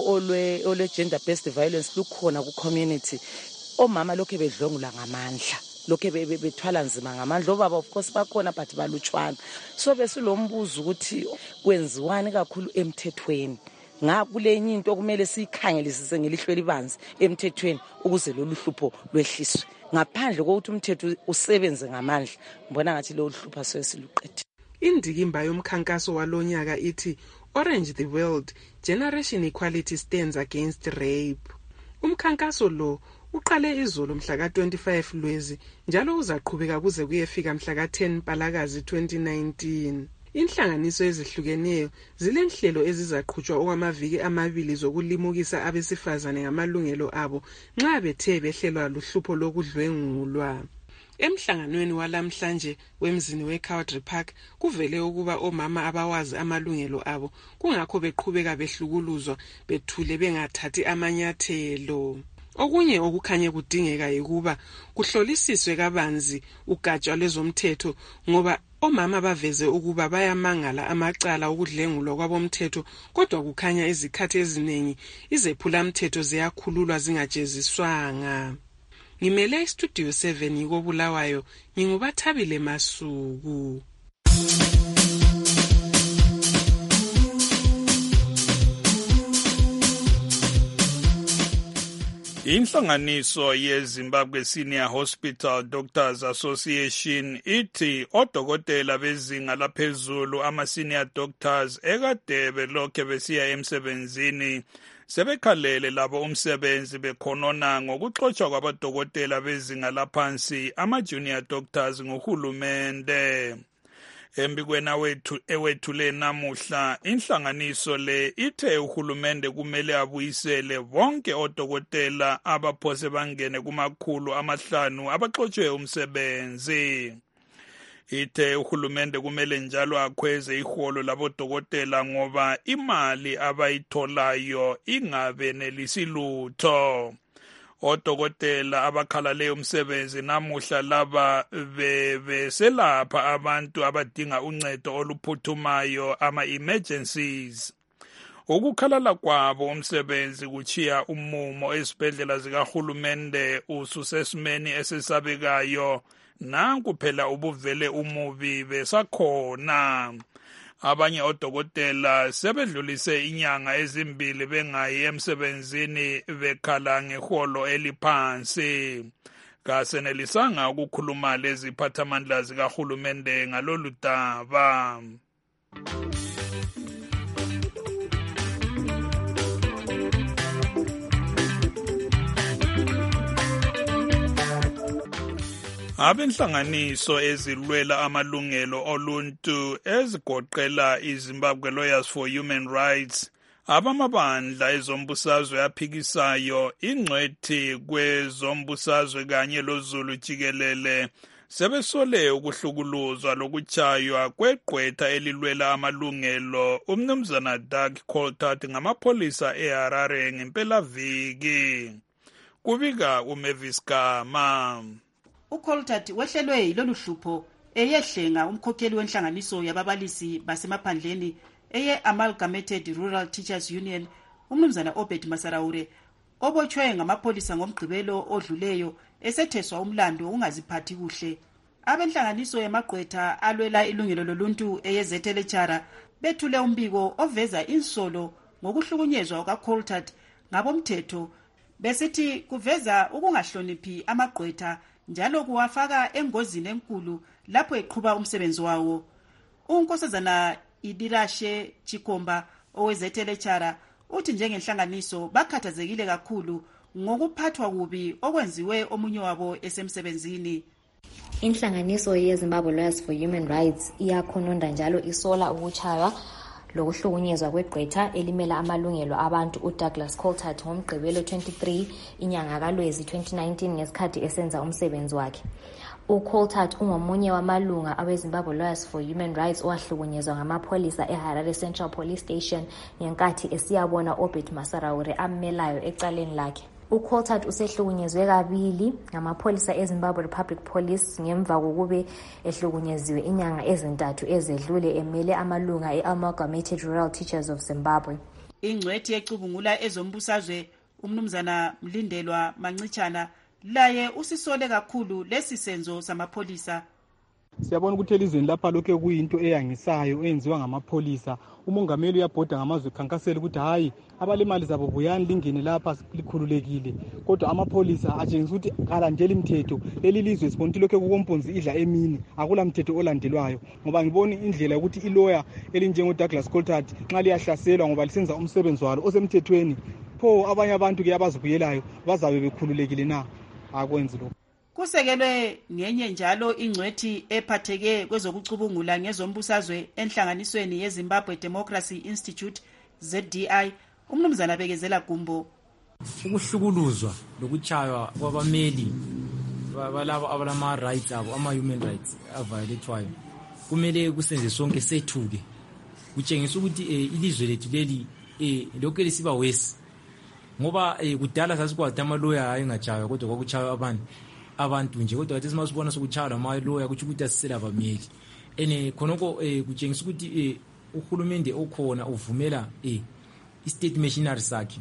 ole gender based violence lukhona ku community. Omama lokhe bedlwengula ngamandla, lokhe bethwala nzima ngamandla. Obaba of course bakhona but balutshwana. So besilombuzo ukuthi kwenziwani kakhulu emthethweni. Ngakulenye into kumele sikhangelisise ngelihlo elibanzi emthethweni ukuze lolu hlupho lwehliswe. Ngaphandle kokuthi umthetho usebenze ngamandla, ngibona ngathi lo hlupha sesiluqedile. Indikimba yomkhankaso walonyaka ithi Orange the World, Generation Equality Stands Against Rape. Umkhankaso lo uqale izolo mhla ka-25 Lwezi njalo uzaqhubeka kuze kuyefika mhla ka-10 Mpalakazi 2019. Inhlanganiso ezihlukeneyo zilenhlelo ezizaqhutshwa okwamaviki amabili zokulimukisa abesifazane ngamalungelo abo nxa bethe behlelwa luhlupho lokudlwengulwa. Emhlanganweni walamhlanje wemzini weCowdry Park kuvele ukuba omama abawazi amalungelo abo kungakho beqhubeka behlukuluzwa bethule bengathathi amanyathelo. Okunye okukhanye kudingeka ukuba kuhlolisiswe kabanzi ugatsha lwezomthetho ngoba omama baveze ukuba bayamangala amacala okudlengulwa kwabomthetho kodwa kukhanya izikhathi eziningi izephulamthetho ziyakhululwa zingajeziswanga. Ngimele Studio 7 yikobulawayo ngingubathabile Masuku. Inhlanganiso yeZimbabwe Senior Hospital Doctors Association ithi odokotela bezinga laphezulu ama-senior doctors ekade belokhe besiya emsebenzini sebekhalele labo umsebenzi bekhonona ngokuxotshwa kwabadokotela bezinga laphansi ama-junior doctors nguhulumende. Embikweni ewethule namuhla inhlanganiso le ithe uhulumende kumele abuyisele bonke odokotela abaphose bangene kuma-500 abaxotshwe umsebenzi. Ithe uhulumende kumele njalo akhweze iholo labodokotela ngoba imali abayitholayo ingabenelisi lutho. Odokotela abakhalale umsebenzi namuhla laba beselapha abantu abadinga uncedo oluphuthumayo ama-emergencies. Ukukhalala kwabo umsebenzi kuchiya umumo ezibhedlela zikahulumende ususesimeni esesabekayo. Nanku phela ubuvele umubi besakhona. Abanye odokotela sebedlulise inyanga ezimbili bengayi emsebenzini bekhala ngeholo eliphansi. Kasenelisanga ukukhuluma leziphathamandla zikahulumende ngalolu daba. Abenhlanganiso ezilwela amalungelo oluntu ezigoqela iZimbabwe Lawyers for Human Rights, abamabandla ezombusazwe aphikisayo, ingcwethi kwezombusazwe kanye loZulu jikelele sebesole ukuhlukuluzwa lokuchaywa kweqwetha elilwela amalungelo umnumzana Doug Coltart ngamapholisa eHarare ngempelaviki. Kubika uMavis Gama. uColtart wehlelwe yilolu hlupho eyehlenga umkhokheli wenhlanganiso yababalisi basemaphandleni eye-Amalgamated Rural Teachers Union umnumzana Obed Masaraure obotshwe ngamapholisa ngomgqibelo odluleyo esetheswa umlando ungaziphathi kuhle. Abenhlanganiso yamagqwetha alwela ilungelo loluntu eyezethelechara bethule umbiko oveza insolo ngokuhlukunyezwa kaColtart ngabomthetho besithi kuveza ukungahloniphi amagqwetha njalo kuwafaka engozini enkulu lapho eqhuba umsebenzi wawo. uNkosazana Idirashe Chikomba owezethelechara uthi njengenhlanganiso bakhathazekile kakhulu ngokuphathwa kubi okwenziwe omunye wabo esemsebenzini. Inhlanganiso yeZimbabwe Lawyers for Human Rights iyakhononda njalo isola ukutshaywa lokuhlukunyezwa kwegqwetha elimela amalungelo abantu uDouglas Coltart ngomgqibelo 23 inyanga kaLwezi 2019 ngesikhathi esenza umsebenzi wakhe. uColtart ungomunye wamalunga aweZimbabwe Lawyers for Human Rights owahlukunyezwa ngamapholisa eHarare Central Police Station ngenkathi esiyabona Obed Masaraure ammelayo ecaleni lakhe. uColtart usehlukunyezwe kabili ngamapholisa eZimbabwe Republic Police ngemva kokube ehlukunyeziwe inyanga ezintathu ezedlule emele amalunga eAmalgamated Rural Teachers of Zimbabwe. Ingcwethi ecubungula ezombusazwe umnumzana Mlindelwa Mancitshana laye usisole kakhulu lesi senzo samapholisa. Siyabona ukuthi elizweni lapha lokho kuyinto eyangisayo eyenziwa ngamapholisa. Umongameli uyabhoda ngamazwe khankasela ukuthi hayi abalemali zabo buyani lingene lapha likhululekile. Kodwa amapholisa atshengisa ukuthi akalandeli imithetho. Leli lizwe sibona ukuthi lokho kukomponzi idla emini akula mthetho olandelwayo. Ngoba ngibona indlela ukuthi ilawyer elinjengo Douglas Coltart nxa liyahlaselwa ngoba lisenza umsebenzi walo osemthethweni. Pho abanye abantu ke abazibuyelayo bazabe bekhululekile na? Akwenzi lokho. Kusekelwe ngenye njalo ingcwethi ephatheke kwezokucubungula ngezombusazwe enhlanganisweni yeZimbabwe Democracy Institute ZDI umnumzana Bekezela Gumbo. Ukuhlukuluzwa lokutshaywa kwabameli balabo abalama rights abo ama human rights aviolate kumele kusenze sonke sethuke kutshengisa ukuthi ilizwe lethu leli lokho lesiba wesi ngoba kudala sasikwazi amaloya ayengachaywa kodwa kwakuchaywa abantu nje kodwa wathi simasibona sokuchaywa amaloya kuthi ukuthi asisela abameli khonoko kutshengisa ukuthi uhulumende okhona uvumela i-state machinery sakhe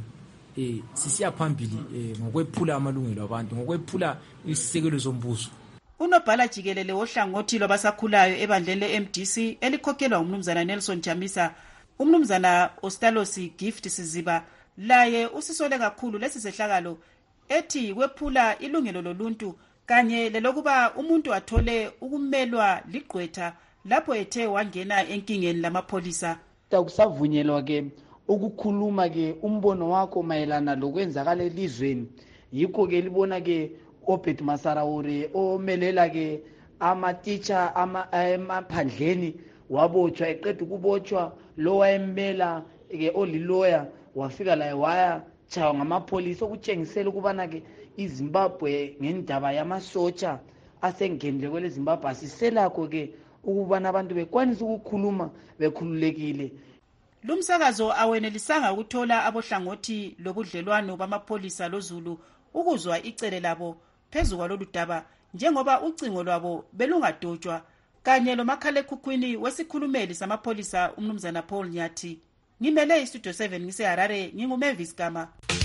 sisiya phambili ngokwephula amalungelo abantu ngokwephula isisekelo sombuso. Unobhala jikelele wohlangothi lwabasakhulayo ebandleni leMDC elikhokhelwa umnumzana Nelson Jamisa umnumzana Ostalosi Gift Siziba laye usisole kakhulu lesi sehlakalo ethi kwephula ilungelo loluntu kanye lelokuba umuntu athole ukumelwa ligqwetha lapho ethe wangena enkingeni lamapholisa. Akusavunyelwa ke ukukhuluma ke umbono wakho mayelana lokwenzakala elizweni yikho ke libona ke Obed Masaraure omelela ke ama-teacher emaphandleni wabotshwa eqeda ukubotshwa lo wayemela ke oliloya wafika la waya chaywa ngamapholisa okutshengisela ukubana ke iZimbabwe ngendaba yamasotsha asengenile kwele Zimbabwe asiselakho ke ukubana abantu bekwanisa ukukhuluma bekhululekile. Lumsakazo awenelisanga ukuthola abohlangothi lobudlelwano bamapholisa loZulu ukuzwa icele labo phezu kwalolu daba njengoba ucingo lwabo belungadotshwa kanye lomakhalekhukhwini wesikhulumeli samapholisa umnumzana Paul Nyathi. Ngimele iStudio 7 ngiseHarare nginguMavis Gama.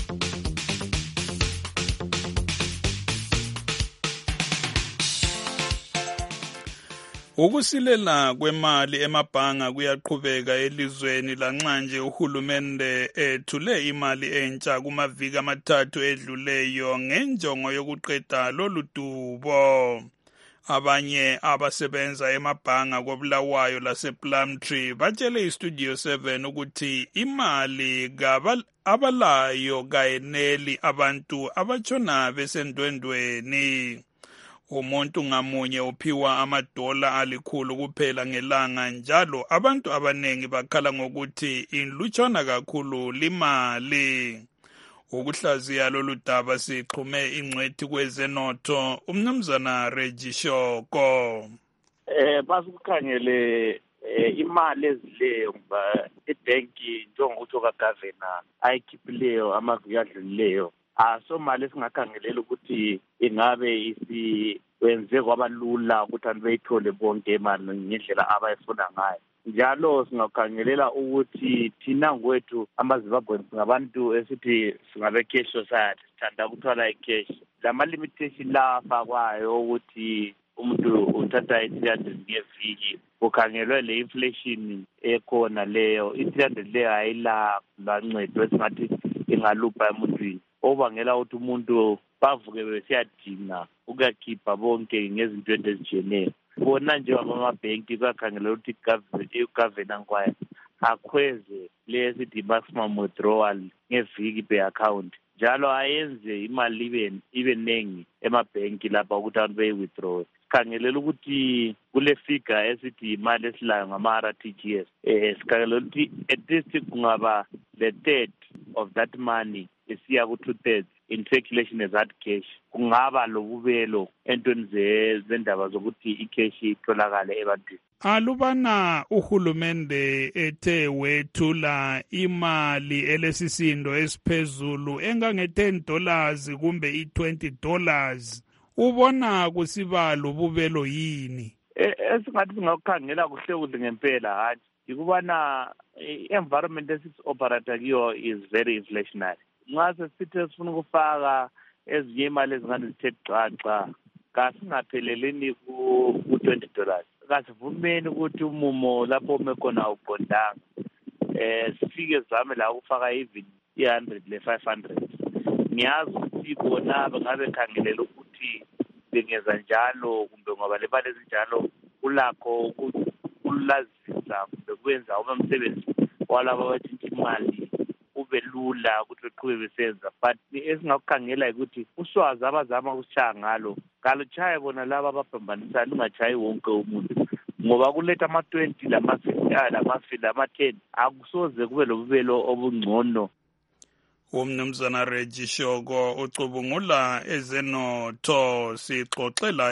Ukusilela kwemali emabhanga kuyaqhubeka elizweni lanxa nje uhulumende ethule imali entsha kumaviki amathathu edluleyo ngenjongo yokuqeda lolu dubo. Abanye abasebenza emabhanga koBulawayo lasePlumtree batshele iStudio 7 ukuthi imali abalayo kayeneli abantu abatshona besendwendweni. Umuntu ngamunye uphiwa $100 alikhulu kuphela ngelanga njalo abantu abanengi bakhala ngokuthi inlutshwana kakhulu limali. Ukuhlaziya lolu daba sixhume ingcwethi kwezenotho umnumzana Reggie Shoko. Basukukhangele imali ezileyo ebhenki njengokuthi okaGavana ayikhiphileyo amaviki adlulileyo so mali esingakhangelela ukuthi ingabe isiwenze kwabalula ukuthi abantu beyithole bonke imali ngendlela abayifuna ngayo. Njalo singakhangelela ukuthi thina ngwethu amaZimbabwe singabantu esithi singabe cash society sithanda ukuthwala icash. La limitation la afakwayo ukuthi umuntu uthatha i-300 ngeviki kukhangelwe le inflation ekhona leyo i-300 leyo ayila lwancedo esingathi ingalupha emuntwini obangela ukuthi umuntu bavuke besiyadinga ukuyakhipha bonke ngezinto ezijiyeneyo. bona njengabamabhenki bakhangela ukuthi igavena kwayo akhweze lesithi maximum withdrawal ngeviki be-account njalo ayenze imali ibe nengi emabhenki lapha ukuthi abantu beyi-withdraw. Sikhangelela ukuthi kule figure esithi imali esilayo ngama-RTGS sikhangelela ukuthi at least kungaba the third of that money esiya ku-2/3 in circulation as hard cash. Kungaba lobubelo entweni zendaba zokuthi i-cash itholakale ebantwini. Alubana uhulumende ethe wethula imali elesisindo esiphezulu engange$10 kumbe i$20, ubona kusiba lobubelo yini? Esingathi singakukhangela kuhle ngempela hathi yikubana i-environment esisi-operata kiyo is very inflationary. Nxa sesithi sifuna ukufaka ezinye imali ezingane zithe xaxa kasingapheleleni ku$20. Kasivumeni ukuthi umumo lapho ume khona uqondanga sifike zame la ukufaka even i-100 le-500. Ngiyazi ukuthi bona bangabe khangelela ukuthi bengenza njalo kumbe ngoba le mali ezinjalo kulakho ukulazisa kumbe kwenza umsebenzi walabo abatshintsha imali ube lula ukuthi beqhube besenza. But esingakukhangela ukuthi uswazi abazama ukusishaya ngalo kaluchaye bona laba abaphambanisa lungachayi wonke umuntu ngoba kuletha ama-20 lama-50 lama-10 akusoze kube lobubelo obungcono. Umnumzana Reggie Shoko ucubungula ezenotho sixoxela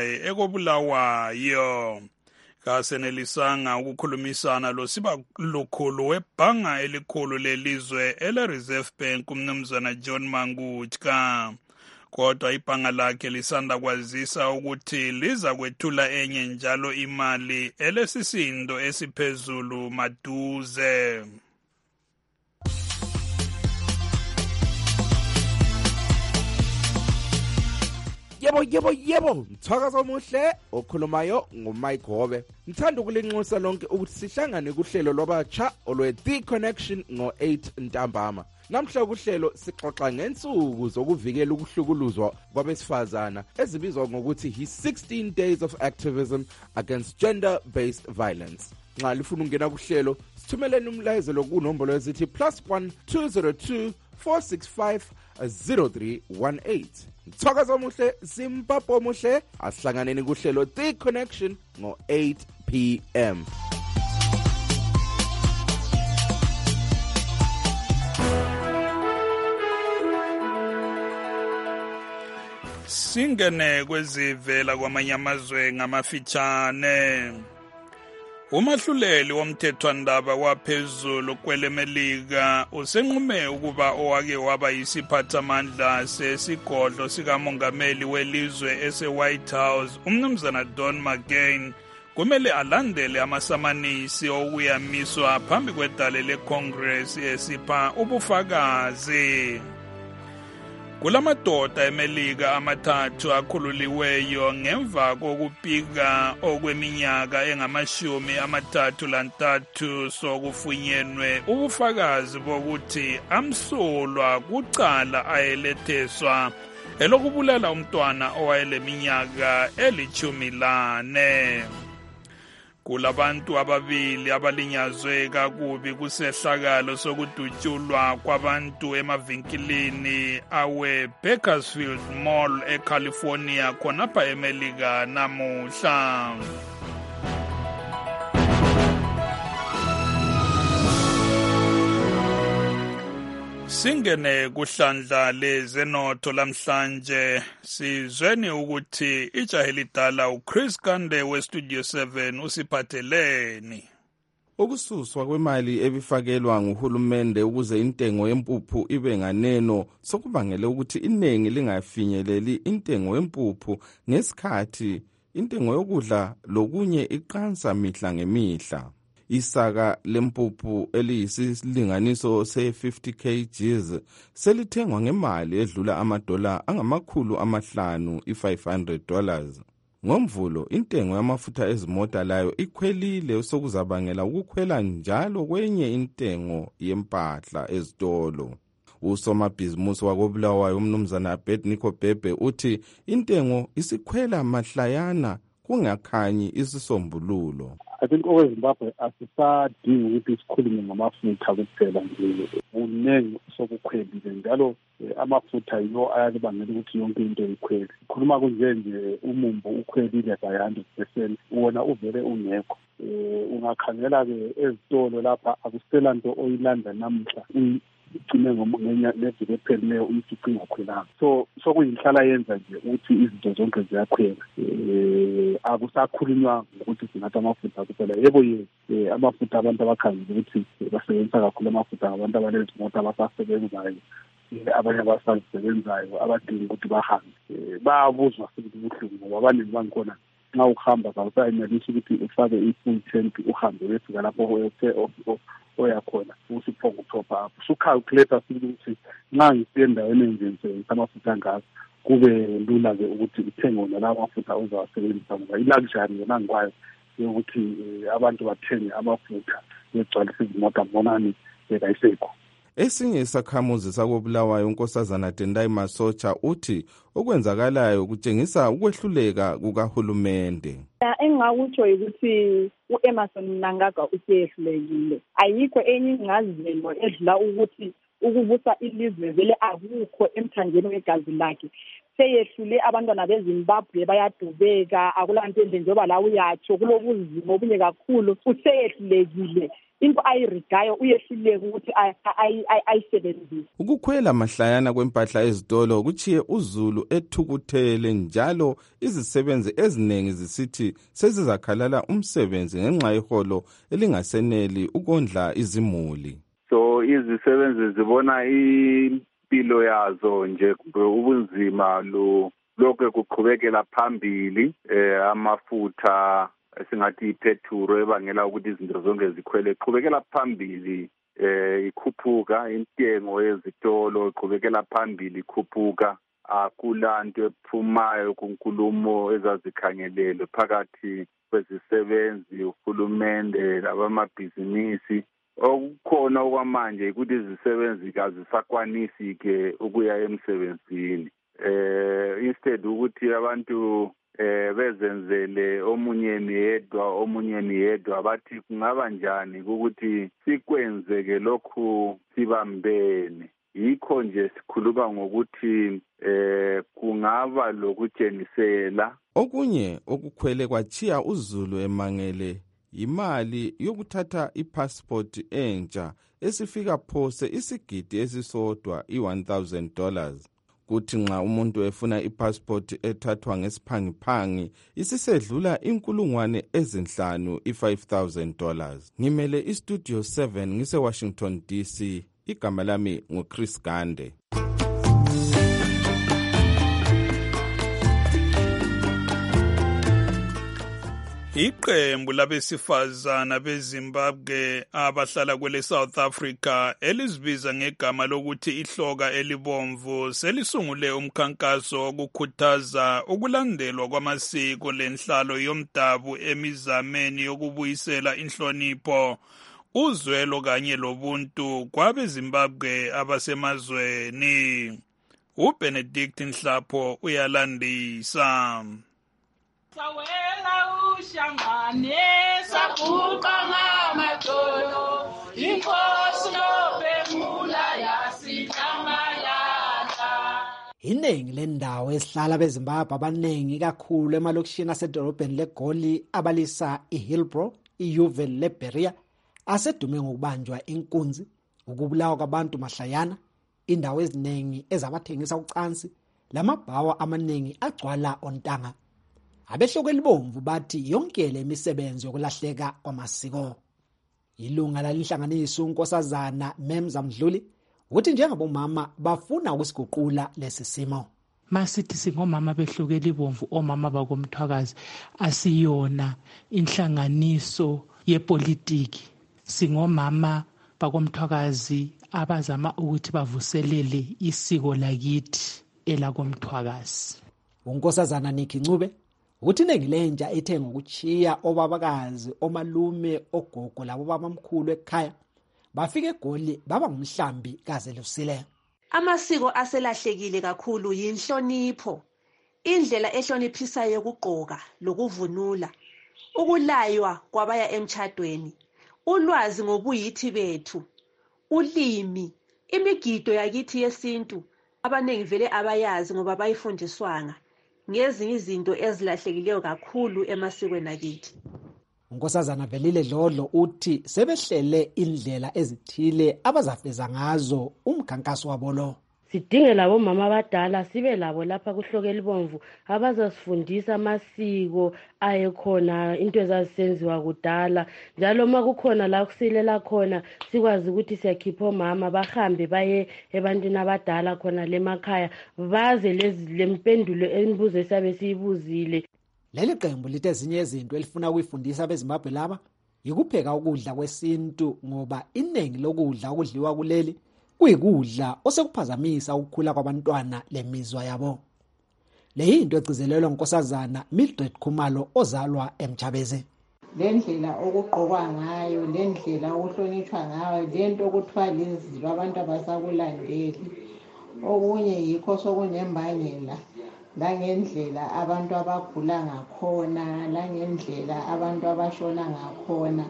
ekobulawayo. Kasenelisanga ukukhulumisana losiba lukhulu webhanga elikhulu lelizwe ele-Reserve Bank umnumzana John Mangutka. Kodwa ibhanga lakhe lisanda kwazisa ukuthi liza kwethula enye njalo imali elesisindo esiphezulu maduze. Yebo, mthakazo omuhle okhulumayo nguMike Hobe. Ngithanda ukulinxusa lonke ukuthi sihlangane kuhlelo lwabatsha olwe-The Connection ngo-8 ntambama. Namhla kuhlelo sixoxa ngensuku zokuvikela ukuhlukuluzwa kwabesifazana ezibizwa ngokuthi hi-16 Days of Activism Against Gender-Based Violence. Nxa lifuna ukungena kuhlelo, sithumeleni umlayezelo kunombolo ezithi +1 202 465 0318. Mthakazo omuhle, Zimbabwe omuhle, asihlanganeni kuhlelo The Connection ngo-8 p.m. Singene kwezivela kwamanye amazwe ngamafitshane. Umahluleli womthethwandaba waphezulu kwelemelika usenqume ukuba owake waba yisiphathamandla sesigodlo sikamongameli welizwe ese-White House umnumzana Don McGahn kumele alandele amasamanisi okuyamiswa phambi kwedale leCongress esipha ubufakazi. Kulamadoda emelika amathathu akhululiweyo ngemva kokupika okweminyaka engama-33 sokufunyenwe ubufakazi bokuthi amsulwa kucala ayeletheswa elokubulala umntwana owayeleminyaka eli-14. Kulabantu ababili abalinyazwe kakubi kusehlakalo sokudutshulwa kwabantu emavinkilini awe-Bakersfield Mall eCalifornia khonapha emelika namuhla. Singene kuhlandla lezenotho lamhlanje sizweni ukuthi ijahe lidala uChris Kande weStudio 7 usiphatheleni. Ukususwa kwemali ebifakelwa nguhulumende ukuze intengo yempuphu ibe nganeno sokubangela ukuthi iningi lingafinyeleli intengo yempuphu ngesikhathi intengo yokudla lokunye iqansa mihla ngemihla. Isaka lempuphu eliyisilinganiso se-50 kgs selithengwa ngemali edlula amadola angama-500 $500. Ngomvulo intengo yamafutha ezimota layo ikhwelile sokuzabangela ukukhwela njalo kwenye intengo yempahla ezitolo. Usomabhizimusi wakobulawayo umnumzana Abednego Bhebhe uthi intengo isikhwela mahlayana kungakhanyi isisombululo. I think okweZimbabwe asisadingi ukuthi sikhulume ngamafutha kuphela nje, kunengi sokukhwelile njalo amafutha yiwo ayalibangela ukuthi yonke into ikhwele. Sikhuluma kunje umumbu ukhwelile by 100%, wona uvele ungekho. Ungakhangela-ke ezitolo lapha akusela nto oyilanda namhla ugcine ngeviki ephelileyo umfica ingakhwelanga. So kuyinhlala yenza nje ukuthi izinto zonke ziyakhwela. Akusakhulunywa ngokuthi sinatha amafutha kuphela. Yebo amafutha abantu abakhangela ukuthi basebenzisa kakhulu amafutha ngabantu abanezimoto abasasebenzayo, abanye abasasebenzayo abadinga ukuthi bahambe. Bayabuzwa futhi ubuhlungu ngoba abaningi bangikhona nxa ukuhamba kawusayenelisi ukuthi ufake i-full tank uhambe uyefika lapho oyakhona usiphonga uthopha apho. Sukhalculate ukuthi nxa ngisiye endaweni enjensebenzisa amafutha angaka kube lula-ke ukuthi uthenge wona lawo mafutha ozawasebenzisa ngoba i-luxury yona ngikwayo yokuthi abantu bathenge amafutha begcwalisa izimota mbonani bekayisekho. Esinye isakhamuzi sakobulawayo unkosazana Tendai Masocha uthi okwenzakalayo kutshengisa ukwehluleka kukahulumende. Engingakutsho ukuthi u-Emerson Mnangagwa usehlulekile. Ayikho enye ingcazelo edlula ukuthi ukubusa ilizwe vele akukho emthanjeni wegazi lakhe. Seyehlule abantwana beZimbabwe bayadubeka, akulanto enhle njengoba la uyatsho kulobuzima obunye kakhulu. Useyehlulekile. Into ayirigayo uyehluleka ukuthi ayisebenzise. Ukukhwela mahlayana kwempahla ezitolo kuchiye uZulu ethukuthele njalo izisebenzi eziningi zisithi sezizakhalala umsebenzi ngenxa yeholo elingaseneli ukondla izimuli. So izisebenzi zibona impilo yazo nje ubunzima lokho kuqhubekela phambili amafutha esingathi iphethuro ebangela ukuthi izinto zonke zikhwele iqhubekela phambili ikhuphuka, intengo yezitolo iqhubekela phambili ikhuphuka. Akulanto ephumayo kunkulumo ezazikhangelelwe phakathi kwezisebenzi, uhulumende labamabhizinisi. Okukhona okwamanje ukuthi izisebenzi kazisakwanisi-ke ukuya emsebenzini. Instead ukuthi abantu bezenzele omunye niyedwa bathi kungaba njani ukuthi sikwenzeke lokhu sibambene. Yikho nje sikhuluma ngokuthi kungaba lokutshenisela. Okunye okukhwele kwachiya uZulu emangele imali yokuthatha ipassport entsha esifika phose isigidi esisodwa $1,000. Kuthi nxa umuntu efuna ipassport ethathwa ngesiphangiphangi isisedlula $5,000 $5,000. Ngimele istudio 7 ngise Washington DC. Igama lami nguChris Gande. Iqembu labesifazana beZimbabwe abahlala kwele South Africa elizibiza ngegama lokuthi ihloka elibomvu selisungule umkhankaso wokukhuthaza ukulandelwa kwamasiko lenhlalo yomdabu emizameni yokubuyisela inhlonipho, uzwelo kanye lobuntu kwabeZimbabwe abasemazweni. uBenedict Nhlapho uyalandisa. Sawela ushangane sakuqa ngamadolo inkosi nobemula yasithamalala. Iningi lendawo esihlala beZimbabwe abaningi kakhulu emalokishini asedolobheni leGoli abalisa iHillbrow, iUville leBeria asedume ngokubanjwa inkunzi, ukubulawa kwabantu mahlayana, indawo eziningi ezabathengisa ucansi, lamabhawa amaningi agcwala ontanga. Abehloko elibomvu bathi yonke le misebenzi yokulahleka kwamasiko. Ilunga lalinhlanganisa unkosazana Memza Mdluli uthi njengabomama bafuna ukusiguqula lesi simo. Masithi singomama behluke libomvu, omama bakomthwakazi asiyona inhlanganiso yepolitiki. Singomama bakomthwakazi abazama ukuthi bavuselele isiko lakithi elakomthwakazi. Unkosazana Nikki Ncube uthi nengilentsha ethe ngokuchiya obabakazi, omalume, ogogo labo babamkhulu ekhaya bafike eGoli baba ngumhlambi kaze lusile. Amasiko aselahlekile kakhulu yinhlonipho. indlela ehloniphisayo yokugqoka lokuvunula, ukulaywa kwabaya emtshadweni, ulwazi ngobuyithi bethu, ulimi, imigido yakithi yesintu abanengi vele abayazi ngoba bayifundiswanga, ngezinye izinto ezilahlekileyo kakhulu emasikweni akithi. uNkosazana Velile Dlodlo uthi sebehlele indlela ezithile abazafeza ngazo umkhankaso wabo lo. Sidinge labo mama abadala sibe labo lapha kuhlokela ibomvu abazasifundisa amasiko ayekhona, into ezazisenziwa kudala, njalo uma kukhona la kusilela khona sikwazi ukuthi siyakhipha omama bahambe baye ebantwini abadala khona lemakhaya baze lempendulo emibuzo esiyabe siyibuzile. Leli qembu lithe ezinye izinto elifuna ukuyifundisa abeZimbabwe laba yikupheka ukudla kwesintu, ngoba iningi lokudla okudliwa kuleli kuyikudla osekuphazamisa ukukhula kwabantwana lemizwa yabo. Le yinto egcizelelwa uNkosazana Mildred Khumalo ozalwa eMthabeze. Lendlela okugqokwa ngayo, lendlela okuhlonitshwa ngayo, lento okuthiwa liziba abantu abasakulandeli, okunye yikho sokunembangela, langendlela abantu abagula ngakhona, langendlela abantu abashona ngakhona.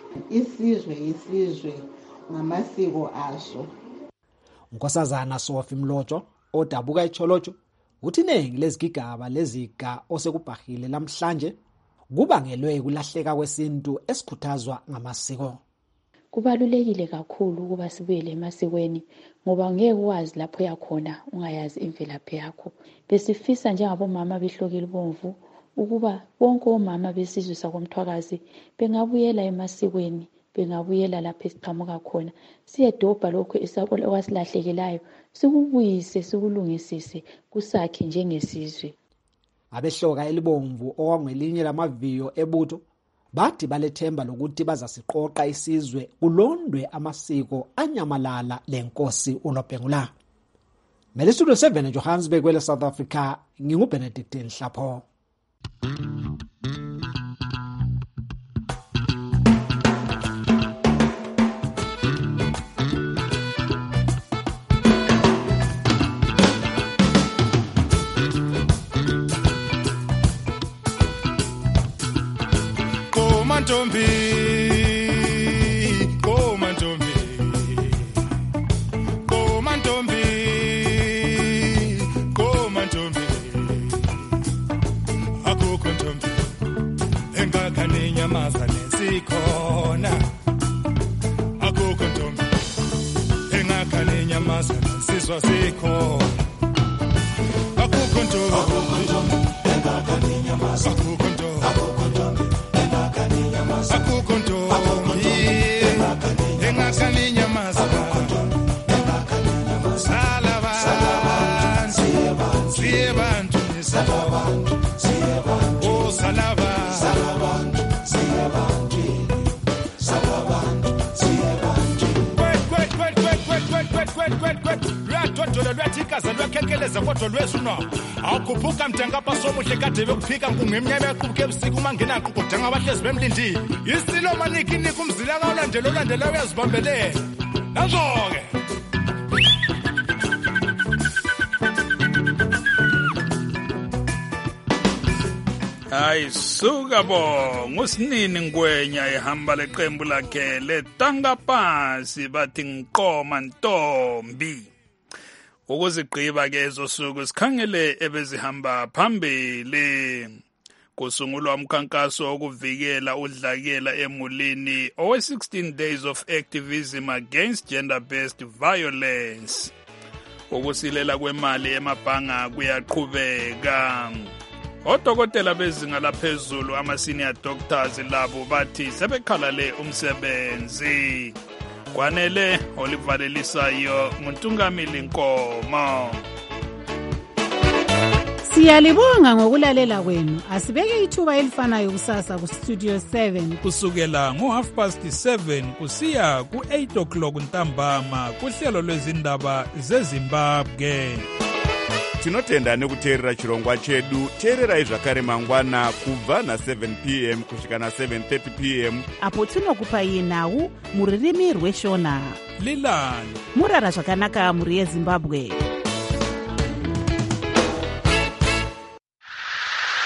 Isizwe ngamasiko aso. uNkosazana Sofi Mlojo odabuka eCholotsho uthi iningi lezigigaba leziga osekubhahile namhlanje kubangelwe ukulahleka kwesintu esikhuthazwa ngamasiko. Kubalulekile kakhulu ukuba sibuyele emasikweni ngoba ngeke wazi lapho yakhona ungayazi imvelaphi yakho. Besifisa njengabomama behlokile ibomvu ukuba bonke omama besizwe sakomthwakazi bengabuyela emasikweni, bengabuyela lapho esiqhamuka khona, siyedobha lokho okwasilahlekelayo, sikubuyise sikulungisise kusakhe njengesizwe. Abehloka elibomvu okwangelinye lamaviyo ebutho bathi balethemba lokuthi bazasiqoqa isizwe kulondwe amasiko anyamalala lenkosi uNobhengula. Melisudo 7 eJohannesburg kwele South Africa, nginguBenedict Nhlapho. Awukhuphuka mthengapha somuhle kade bekuphika kungemnyama yaqubuke ebusuku mangena qudanga abahlezi bemlindile isilo maniki nika umzila kalandela uyazibambelela nazo-ke hayi suka bo ngusinini ngwenya ehamba leqembu lakhe letanga phansi bathi ngiqoma ntombi. Ukuzigqiba ke ezosuku sikhangele ebezihamba phambili. Kusungulwa umkhankaso wokuvikela udlakela emulini owe-16 days of activism against gender-based violence. Ukusilela kwemali emabhanga kuyaqhubeka. Odokotela bezinga laphezulu ama-senior doctors labo bathi sebekhalale umsebenzi. Kwanele olivalelisayo nguNtungamili Nkomo. Siyalibonga ngokulalela kwenu. Asibeke ithuba elifanayo kusasa kuStudio 7 kusukela ngo7:30 kusiya ku8:00 ntambama kuhlelo lwezindaba zeZimbabwe. Tinotenda nekuteerera chirongwa chedu. Teererai zvakare mangwana kubva na7 p.m. kusvika na7:30 p.m. apo tinokupai nhau muririmi rweshona. Lilani murara zvakanaka muri yeZimbabwe.